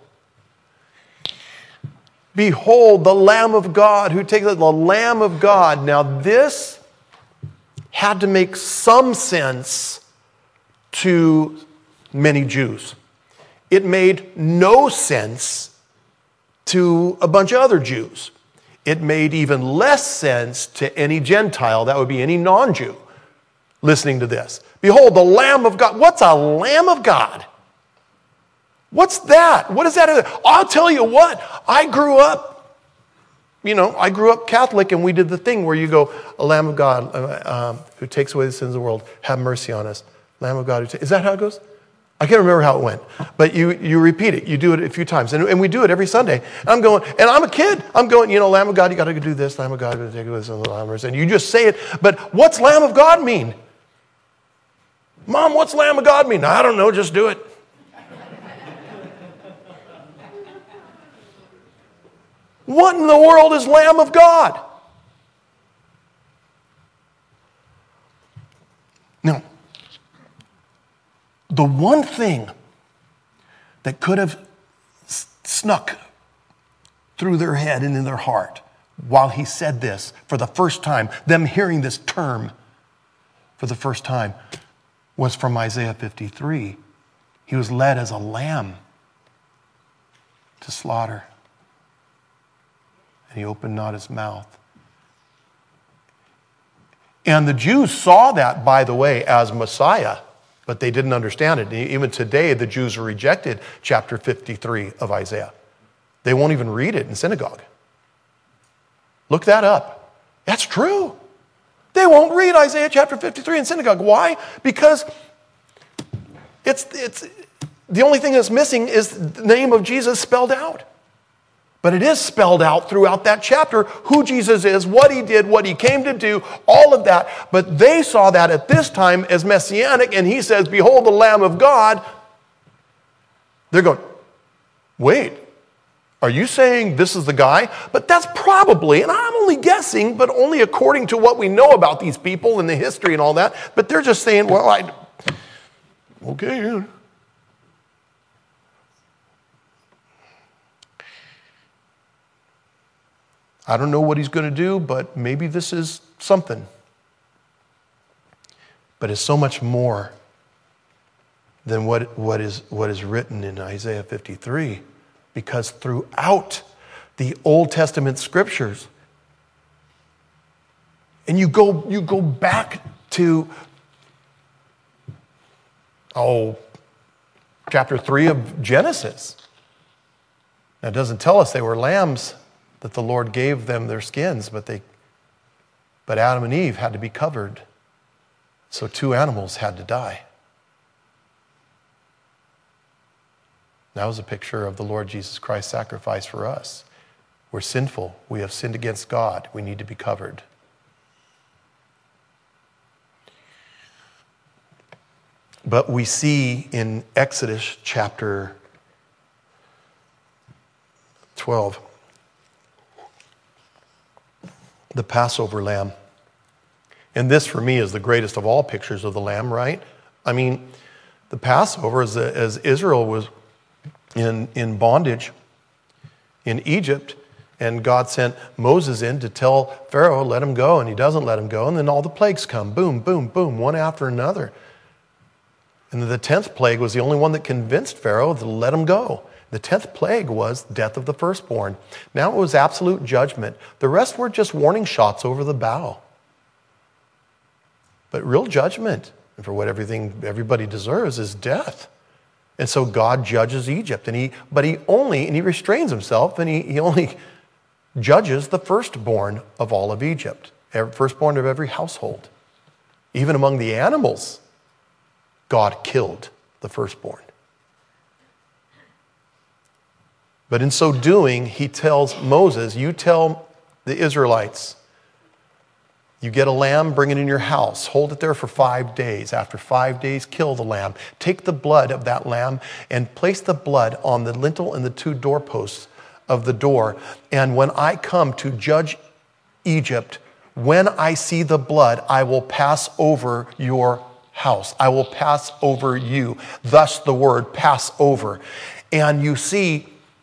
Behold, the Lamb of God who takes the Lamb of God. Now this had to make some sense to many Jews. It made no sense to a bunch of other Jews. It made even less sense to any Gentile, that would be any non-Jew, listening to this. Behold, the Lamb of God. What's a Lamb of God? What's that? What is that? I'll tell you what, I grew up Catholic, and we did the thing where you go, a Lamb of God who takes away the sins of the world, have mercy on us. Lamb of God, is that how it goes? I can't remember how it went, but you repeat it. You do it a few times, and we do it every Sunday. And I'm going, and I'm a kid. I'm going, Lamb of God, you got to do this. Lamb of God, you got to take away the sins of the world. And you just say it. But what's Lamb of God mean? Mom, what's Lamb of God mean? I don't know. Just do it. What in the world is Lamb of God? Now, the one thing that could have snuck through their head and in their heart while he said this for the first time, them hearing this term for the first time, was from Isaiah 53. He was led as a lamb to slaughter, and he opened not his mouth. And the Jews saw that, by the way, as Messiah, but they didn't understand it. Even today, the Jews rejected chapter 53 of Isaiah. They won't even read it in synagogue. Look that up. That's true. They won't read Isaiah chapter 53 in synagogue. Why? Because it's the only thing that's missing is the name of Jesus spelled out. But it is spelled out throughout that chapter who Jesus is, what he did, what he came to do, all of that. But they saw that at this time as messianic, and he says, "Behold the Lamb of God." They're going, wait, are you saying this is the guy? But that's probably, and I'm only guessing, but only according to what we know about these people and the history and all that. But they're just saying, well, okay. I don't know what he's going to do, but maybe this is something. But it's so much more than what is written in Isaiah 53, because throughout the Old Testament scriptures, and you go back to chapter 3 of Genesis. Now, it doesn't tell us they were lambs, that the Lord gave them their skins, but Adam and Eve had to be covered. So 2 animals had to die. That was a picture of the Lord Jesus Christ's sacrifice for us. We're sinful. We have sinned against God. We need to be covered. But we see in Exodus chapter 12, the Passover lamb. And this, for me, is the greatest of all pictures of the lamb, right? I mean, the Passover, as Israel was in bondage in Egypt, and God sent Moses in to tell Pharaoh, let him go, and he doesn't let him go, and then all the plagues come, boom, boom, boom, one after another. And the 10th plague was the only one that convinced Pharaoh to let him go. The 10th plague was death of the firstborn. Now it was absolute judgment. The rest were just warning shots over the bow. But real judgment, and for what everybody deserves, is death. And so God judges Egypt, and he restrains himself, and he only judges the firstborn of all of Egypt, firstborn of every household. Even among the animals, God killed the firstborn. But in so doing, he tells Moses, you tell the Israelites, you get a lamb, bring it in your house, hold it there for 5 days. After 5 days, kill the lamb. Take the blood of that lamb and place the blood on the lintel and the 2 doorposts of the door. And when I come to judge Egypt, when I see the blood, I will pass over your house. I will pass over you. Thus the word pass over. And you see,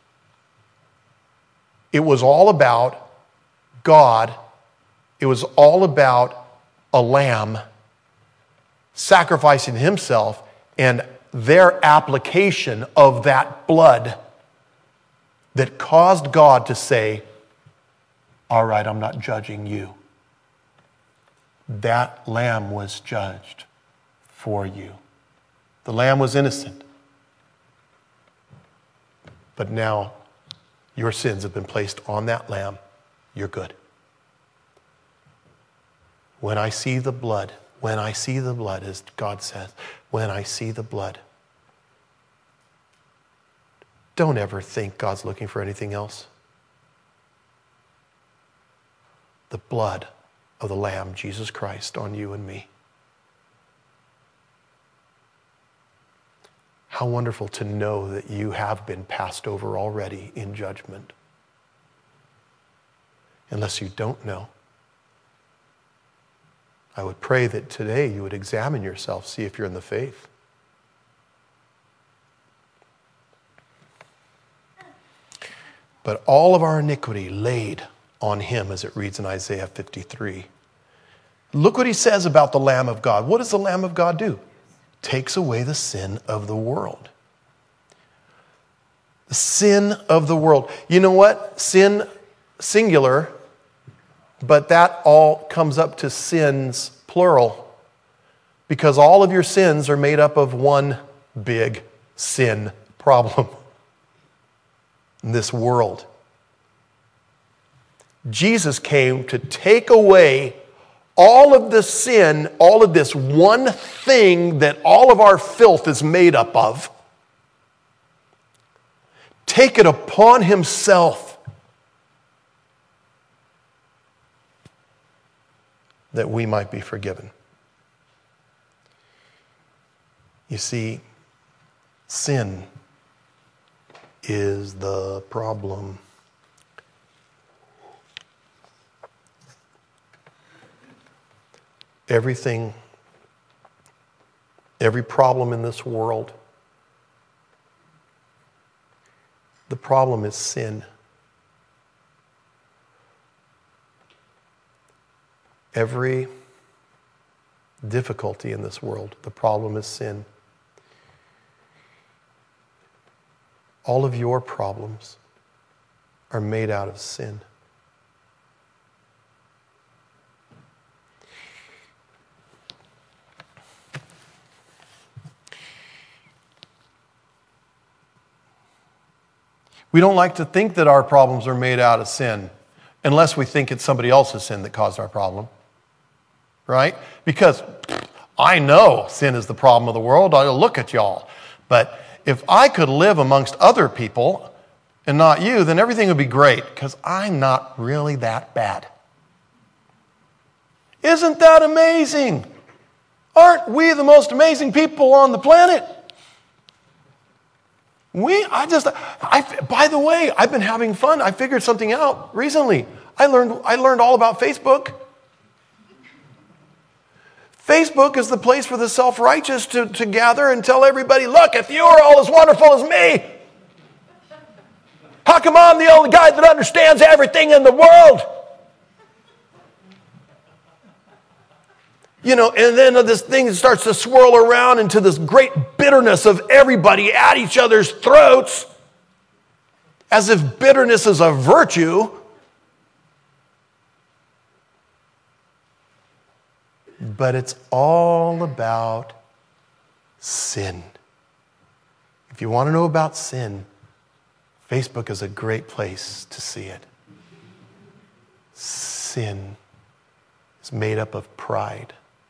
it was all about God. It was all about a lamb sacrificing himself and their application of that blood that caused God to say, all right, I'm not judging you. That lamb was judged for you. The lamb was innocent. But now your sins have been placed on that lamb. You're good. When I see the blood, as God says, when I see the blood, don't ever think God's looking for anything else. The blood of the Lamb, Jesus Christ, on you and me. How wonderful to know that you have been passed over already in judgment. Unless you don't know, I would pray that today you would examine yourself, see if you're in the faith. But all of our iniquity laid on him, as it reads in Isaiah 53. Look what he says about the Lamb of God. What does the Lamb of God do? Takes away the sin of the world. The sin of the world. You know what? Sin, singular, but that all comes up to sins, plural, because all of your sins are made up of one big sin problem in this world. Jesus came to take away all of the sin, all of this one thing that all of our filth is made up of. Take it upon himself that we might be forgiven. You see, sin is the problem. Everything, every problem in this world, the problem is sin. Every difficulty in this world, the problem is sin. All of your problems are made out of sin. We don't like to think that our problems are made out of sin unless we think it's somebody else's sin that caused our problem. Right? Because I know sin is the problem of the world. I look at y'all. But if I could live amongst other people and not you, then everything would be great because I'm not really that bad. Isn't that amazing? Aren't we the most amazing people on the planet? By the way, I've been having fun. I figured something out recently. I learned all about Facebook. Facebook is the place for the self-righteous to gather and tell everybody, look, if you are all as wonderful as me, how come I'm the only guy that understands everything in the world? You know, and then this thing starts to swirl around into this great bitterness of everybody at each other's throats, as if bitterness is a virtue. But it's all about sin. If you want to know about sin, Facebook is a great place to see it. Sin is made up of pride.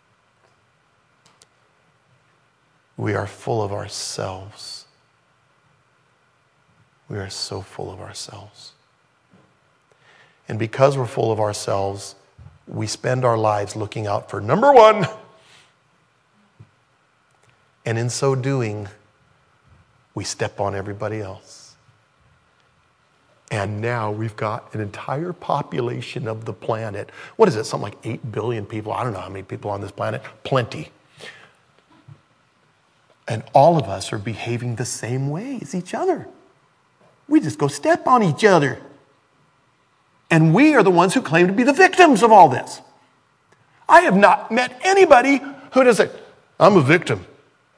We are full of ourselves. We are so full of ourselves. And because we're full of ourselves, we spend our lives looking out for number one. And in so doing, we step on everybody else. And now we've got an entire population of the planet. What is it? Something like 8 billion people. I don't know how many people on this planet. Plenty. And all of us are behaving the same way as each other. We just go step on each other. And we are the ones who claim to be the victims of all this. I have not met anybody who does say, I'm a victim.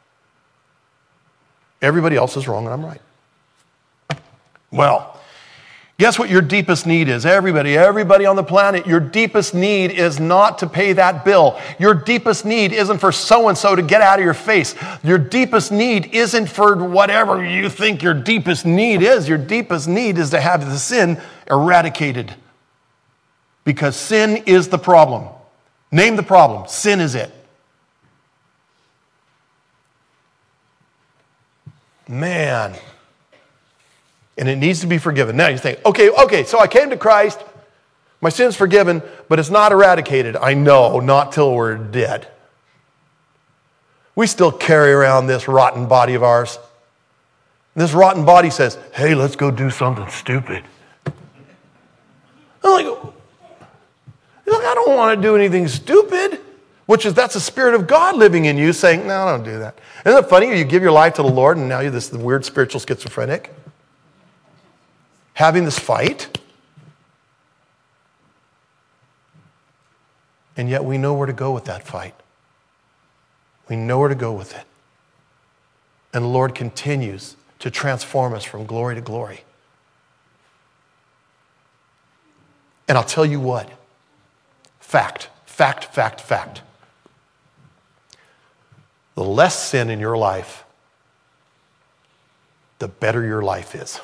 Everybody else is wrong and I'm right. Well, guess what your deepest need is? Everybody on the planet, your deepest need is not to pay that bill. Your deepest need isn't for so-and-so to get out of your face. Your deepest need isn't for whatever you think your deepest need is. Your deepest need is to have the sin eradicated. Because sin is the problem. Name the problem. Sin is it. Man. And it needs to be forgiven. Now you think, okay, so I came to Christ, my sin's forgiven, but it's not eradicated. I know, not till we're dead. We still carry around this rotten body of ours. This rotten body says, hey, let's go do something stupid. I'm like, I don't want to do anything stupid. That's the Spirit of God living in you saying, no, don't do that. Isn't it funny? You give your life to the Lord and now you're this weird spiritual schizophrenic. Having this fight, and yet we know where to go with that fight. We know where to go with it. And the Lord continues to transform us from glory to glory. And I'll tell you what, fact. The less sin in your life, the better your life is.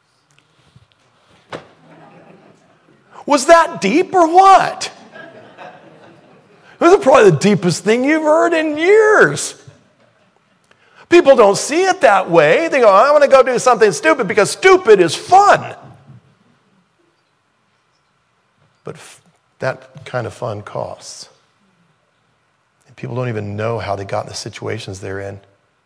Was that deep or what? It was probably the deepest thing you've heard in years. People don't see it that way. They go, I want to go do something stupid because stupid is fun. But that kind of fun costs. And people don't even know how they got in the situations they're in. And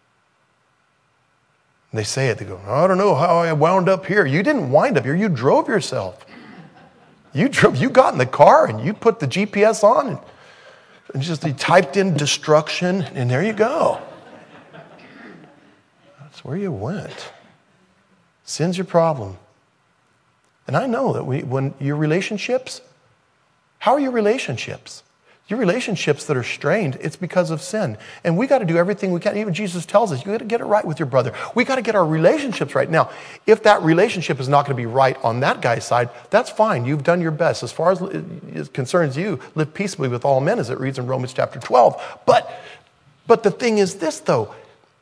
they say it, they go, I don't know how I wound up here. You didn't wind up here, you drove yourself. You got in the car and you put the GPS on and you typed in destruction and there you go. That's where you went. Sin's your problem. And I know that when your relationships, how are your relationships? Your relationships that are strained, it's because of sin. And we got to do everything we can. Even Jesus tells us, you got to get it right with your brother. We got to get our relationships right. Now, if that relationship is not going to be right on that guy's side, that's fine. You've done your best. As far as it concerns you, live peaceably with all men, as it reads in Romans chapter 12. But the thing is this, though.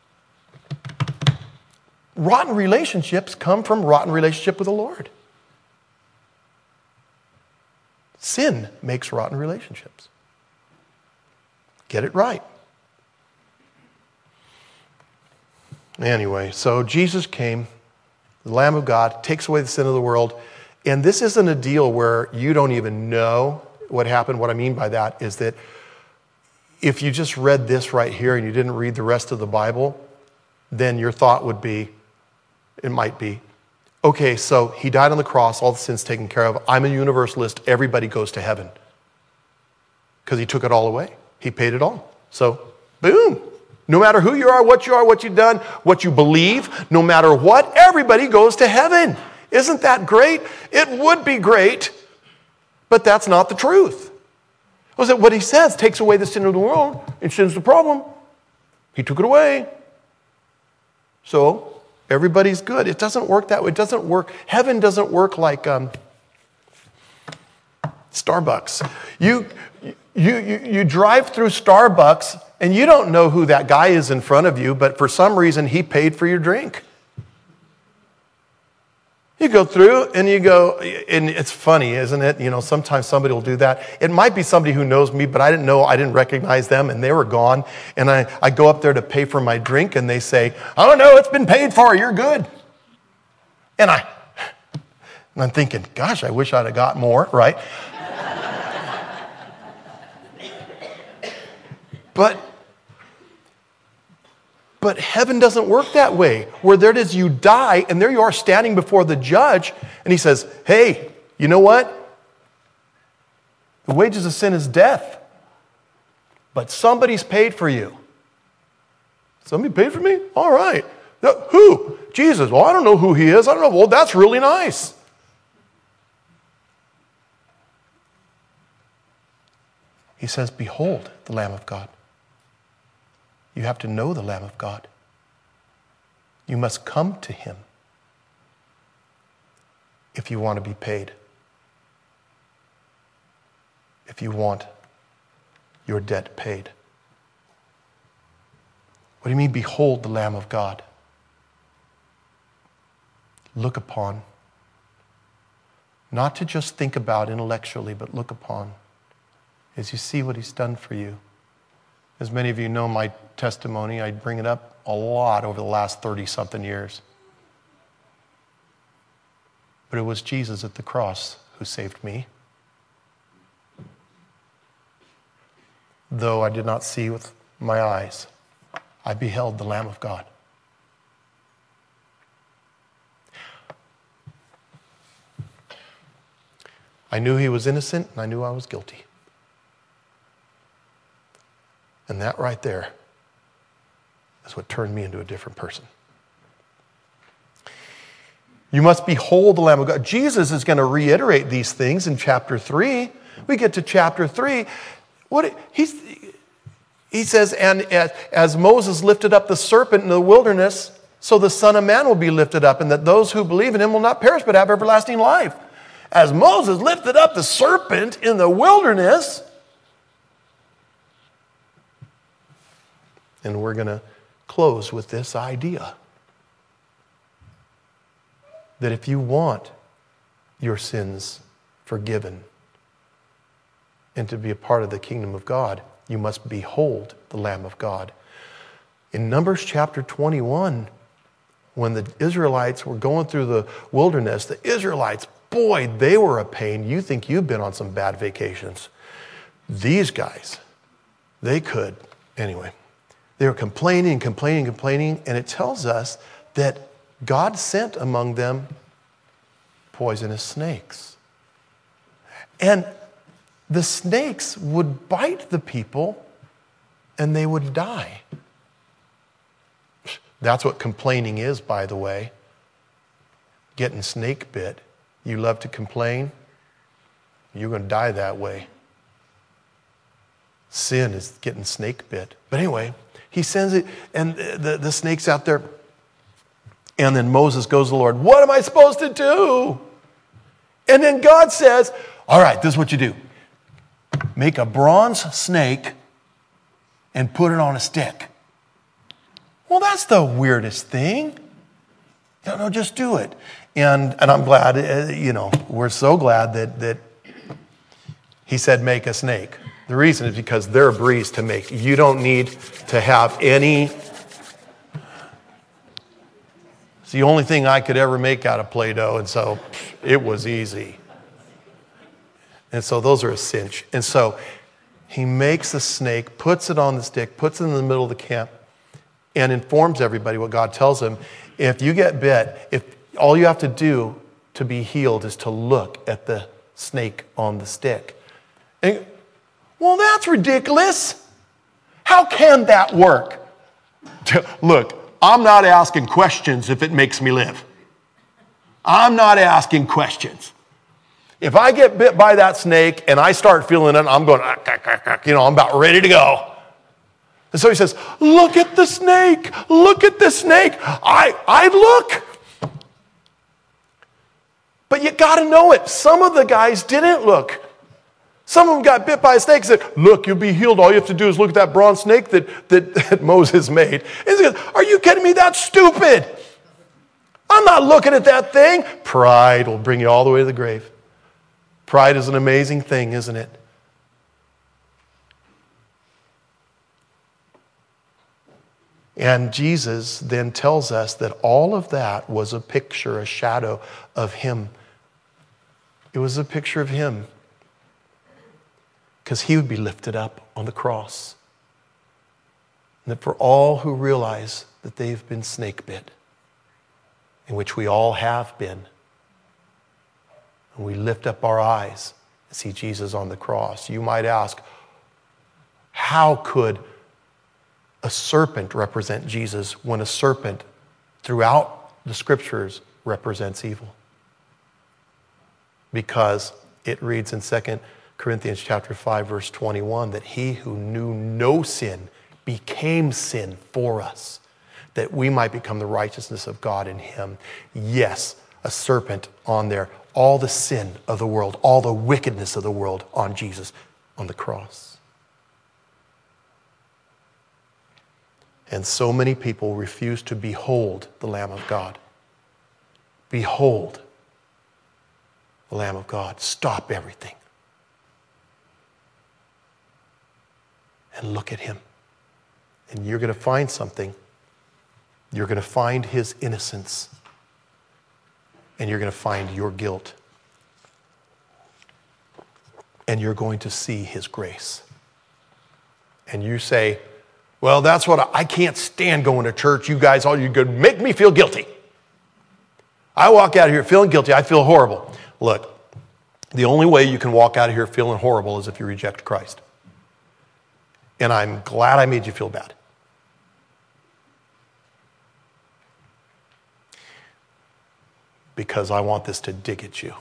Rotten relationships come from rotten relationship with the Lord. Sin makes rotten relationships. Get it right. Anyway, so Jesus came, the Lamb of God, takes away the sin of the world. And this isn't a deal where you don't even know what happened. What I mean by that is that if you just read this right here and you didn't read the rest of the Bible, then your thought would be, it might be, okay, so he died on the cross, all the sins taken care of. I'm a universalist. Everybody goes to heaven. Because he took it all away. He paid it all. So, boom. No matter who you are, what you've done, what you believe, no matter what, everybody goes to heaven. Isn't that great? It would be great, but that's not the truth. What he says takes away the sin of the world, and sin's the problem. He took it away. So, everybody's good. It doesn't work that way. It doesn't work. Heaven doesn't work like Starbucks. You drive through Starbucks and you don't know who that guy is in front of you, but for some reason he paid for your drink. You go through and you go, and it's funny, isn't it? You know, sometimes somebody will do that. It might be somebody who knows me, but I didn't recognize them, and they were gone. And I go up there to pay for my drink, and they say, "Oh no, it's been paid for, you're good." And I'm thinking, gosh, I wish I'd have got more, right? But heaven doesn't work that way, where there it is you die, and there you are standing before the judge, and he says, "Hey, you know what? The wages of sin is death, but somebody's paid for you." Somebody paid for me? All right. Who? Jesus. Well, I don't know who he is. I don't know. Well, that's really nice. He says, "Behold the Lamb of God." You have to know the Lamb of God. You must come to him if you want to be paid. If you want your debt paid. What do you mean, behold the Lamb of God? Look upon. Not to just think about intellectually, but look upon as you see what he's done for you. As many of you know my testimony, I bring it up a lot over the last 30-something years. But it was Jesus at the cross who saved me. Though I did not see with my eyes, I beheld the Lamb of God. I knew he was innocent, and I knew I was guilty. And that right there is what turned me into a different person. You must behold the Lamb of God. Jesus is going to reiterate these things in chapter 3. We get to chapter 3. He says, "And as Moses lifted up the serpent in the wilderness, so the Son of Man will be lifted up, and that those who believe in him will not perish but have everlasting life." As Moses lifted up the serpent in the wilderness. And we're going to close with this idea that if you want your sins forgiven and to be a part of the kingdom of God, you must behold the Lamb of God. In Numbers chapter 21, when the Israelites were going through the wilderness, the Israelites, boy, they were a pain. You think you've been on some bad vacations. These guys, they could. Anyway. They were complaining, and it tells us that God sent among them poisonous snakes. And the snakes would bite the people, and they would die. That's what complaining is, by the way. Getting snake bit. You love to complain, you're going to die that way. Sin is getting snake bit. But anyway, he sends it, and the snake's out there. And then Moses goes to the Lord, "What am I supposed to do?" And then God says, "All right, this is what you do. Make a bronze snake and put it on a stick." Well, that's the weirdest thing. No, just do it. And I'm glad, we're so glad that he said make a snake. The reason is because they're a breeze to make. You don't need to have any. It's the only thing I could ever make out of Play-Doh, and so it was easy. And so those are a cinch. And so he makes the snake, puts it on the stick, puts it in the middle of the camp, and informs everybody what God tells him. If you get bit, all you have to do to be healed is to look at the snake on the stick. And, well, that's ridiculous. How can that work? Look, I'm not asking questions if it makes me live. I'm not asking questions. If I get bit by that snake and I start feeling it, I'm going, I'm about ready to go. And so he says, look at the snake. Look at the snake. I look. But you got to know it. Some of the guys didn't look. Some of them got bit by a snake and said, look, you'll be healed. All you have to do is look at that bronze snake that Moses made. And he goes, are you kidding me? That's stupid. I'm not looking at that thing. Pride will bring you all the way to the grave. Pride is an amazing thing, isn't it? And Jesus then tells us that all of that was a picture, a shadow of him. It was a picture of him. Because he would be lifted up on the cross. And that for all who realize that they've been snake bit, in which we all have been, and we lift up our eyes and see Jesus on the cross. You might ask, how could a serpent represent Jesus when a serpent throughout the scriptures represents evil? Because it reads in 2 Corinthians chapter 5, verse 21, that he who knew no sin became sin for us, that we might become the righteousness of God in him. Yes, a serpent on there. All the sin of the world, all the wickedness of the world on Jesus on the cross. And so many people refuse to behold the Lamb of God. Behold the Lamb of God. Stop everything. And look at him. And you're going to find something. You're going to find his innocence. And you're going to find your guilt. And you're going to see his grace. And you say, well, that's what I can't stand going to church. You guys, all you could make me feel guilty. I walk out of here feeling guilty. I feel horrible. Look, the only way you can walk out of here feeling horrible is if you reject Christ. And I'm glad I made you feel bad. Because I want this to dig at you.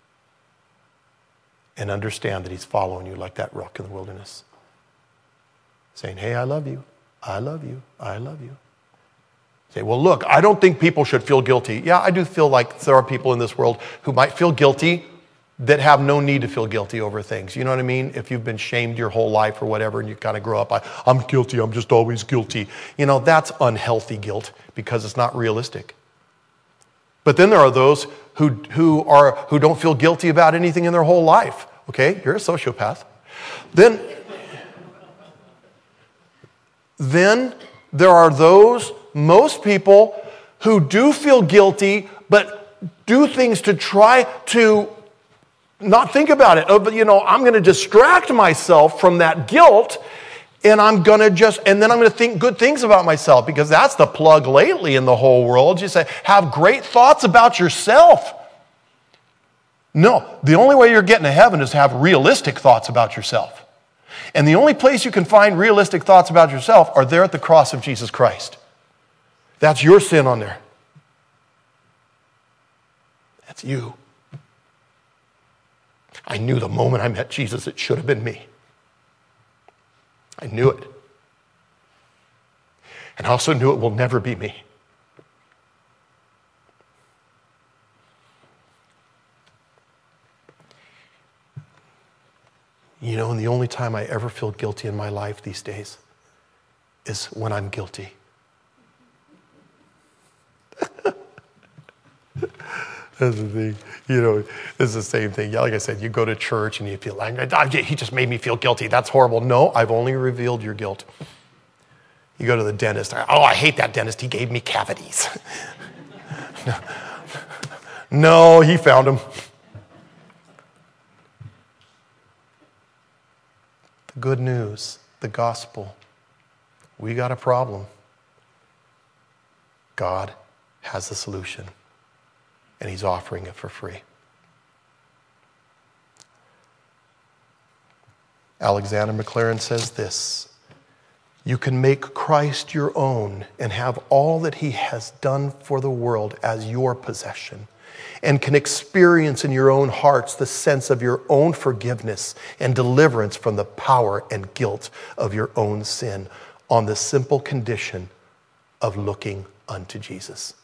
And understand that he's following you like that rock in the wilderness. Saying, hey, I love you. I love you. I love you. Say, well, look, I don't think people should feel guilty. Yeah, I do feel like there are people in this world who might feel guilty that have no need to feel guilty over things. You know what I mean? If you've been shamed your whole life or whatever and you kind of grow up, I'm guilty, I'm just always guilty. You know, that's unhealthy guilt because it's not realistic. But then there are those who don't feel guilty about anything in their whole life. Okay, you're a sociopath. Then there are those, most people, who do feel guilty, but do things to try to not think about it. Oh, but I'm going to distract myself from that guilt, and then I'm going to think good things about myself, because that's the plug lately in the whole world. You say, have great thoughts about yourself. No, the only way you're getting to heaven is to have realistic thoughts about yourself. And the only place you can find realistic thoughts about yourself are there at the cross of Jesus Christ. That's your sin on there. That's you. I knew the moment I met Jesus, it should have been me. I knew it. And I also knew it will never be me. And the only time I ever feel guilty in my life these days is when I'm guilty. That's the thing. It's the same thing. Yeah, like I said, you go to church and you feel like, he just made me feel guilty. That's horrible. No, I've only revealed your guilt. You go to the dentist. Oh, I hate that dentist. He gave me cavities. No, he found them. The good news, the gospel. We got a problem. God has the solution. and he's offering it for free. Alexander Maclaren says this: you can make Christ your own and have all that he has done for the world as your possession, and can experience in your own hearts the sense of your own forgiveness and deliverance from the power and guilt of your own sin on the simple condition of looking unto Jesus.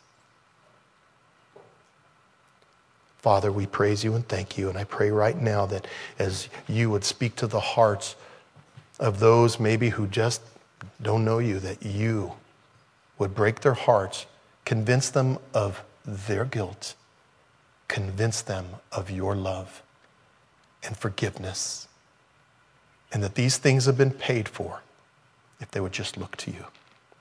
Father, we praise you and thank you, and I pray right now that as you would speak to the hearts of those maybe who just don't know you, that you would break their hearts, convince them of their guilt, convince them of your love and forgiveness, and that these things have been paid for if they would just look to you.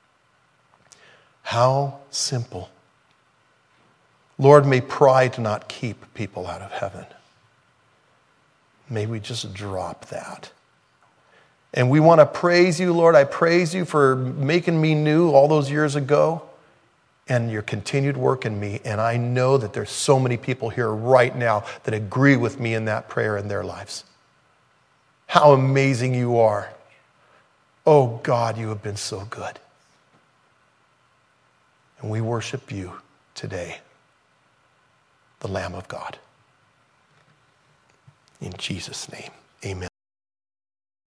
How simple. Lord, may pride not keep people out of heaven. May we just drop that. And we want to praise you, Lord. I praise you for making me new all those years ago and your continued work in me. And I know that there's so many people here right now that agree with me in that prayer in their lives. How amazing you are. Oh God, you have been so good. And we worship you today, the Lamb of God. In Jesus' name, amen.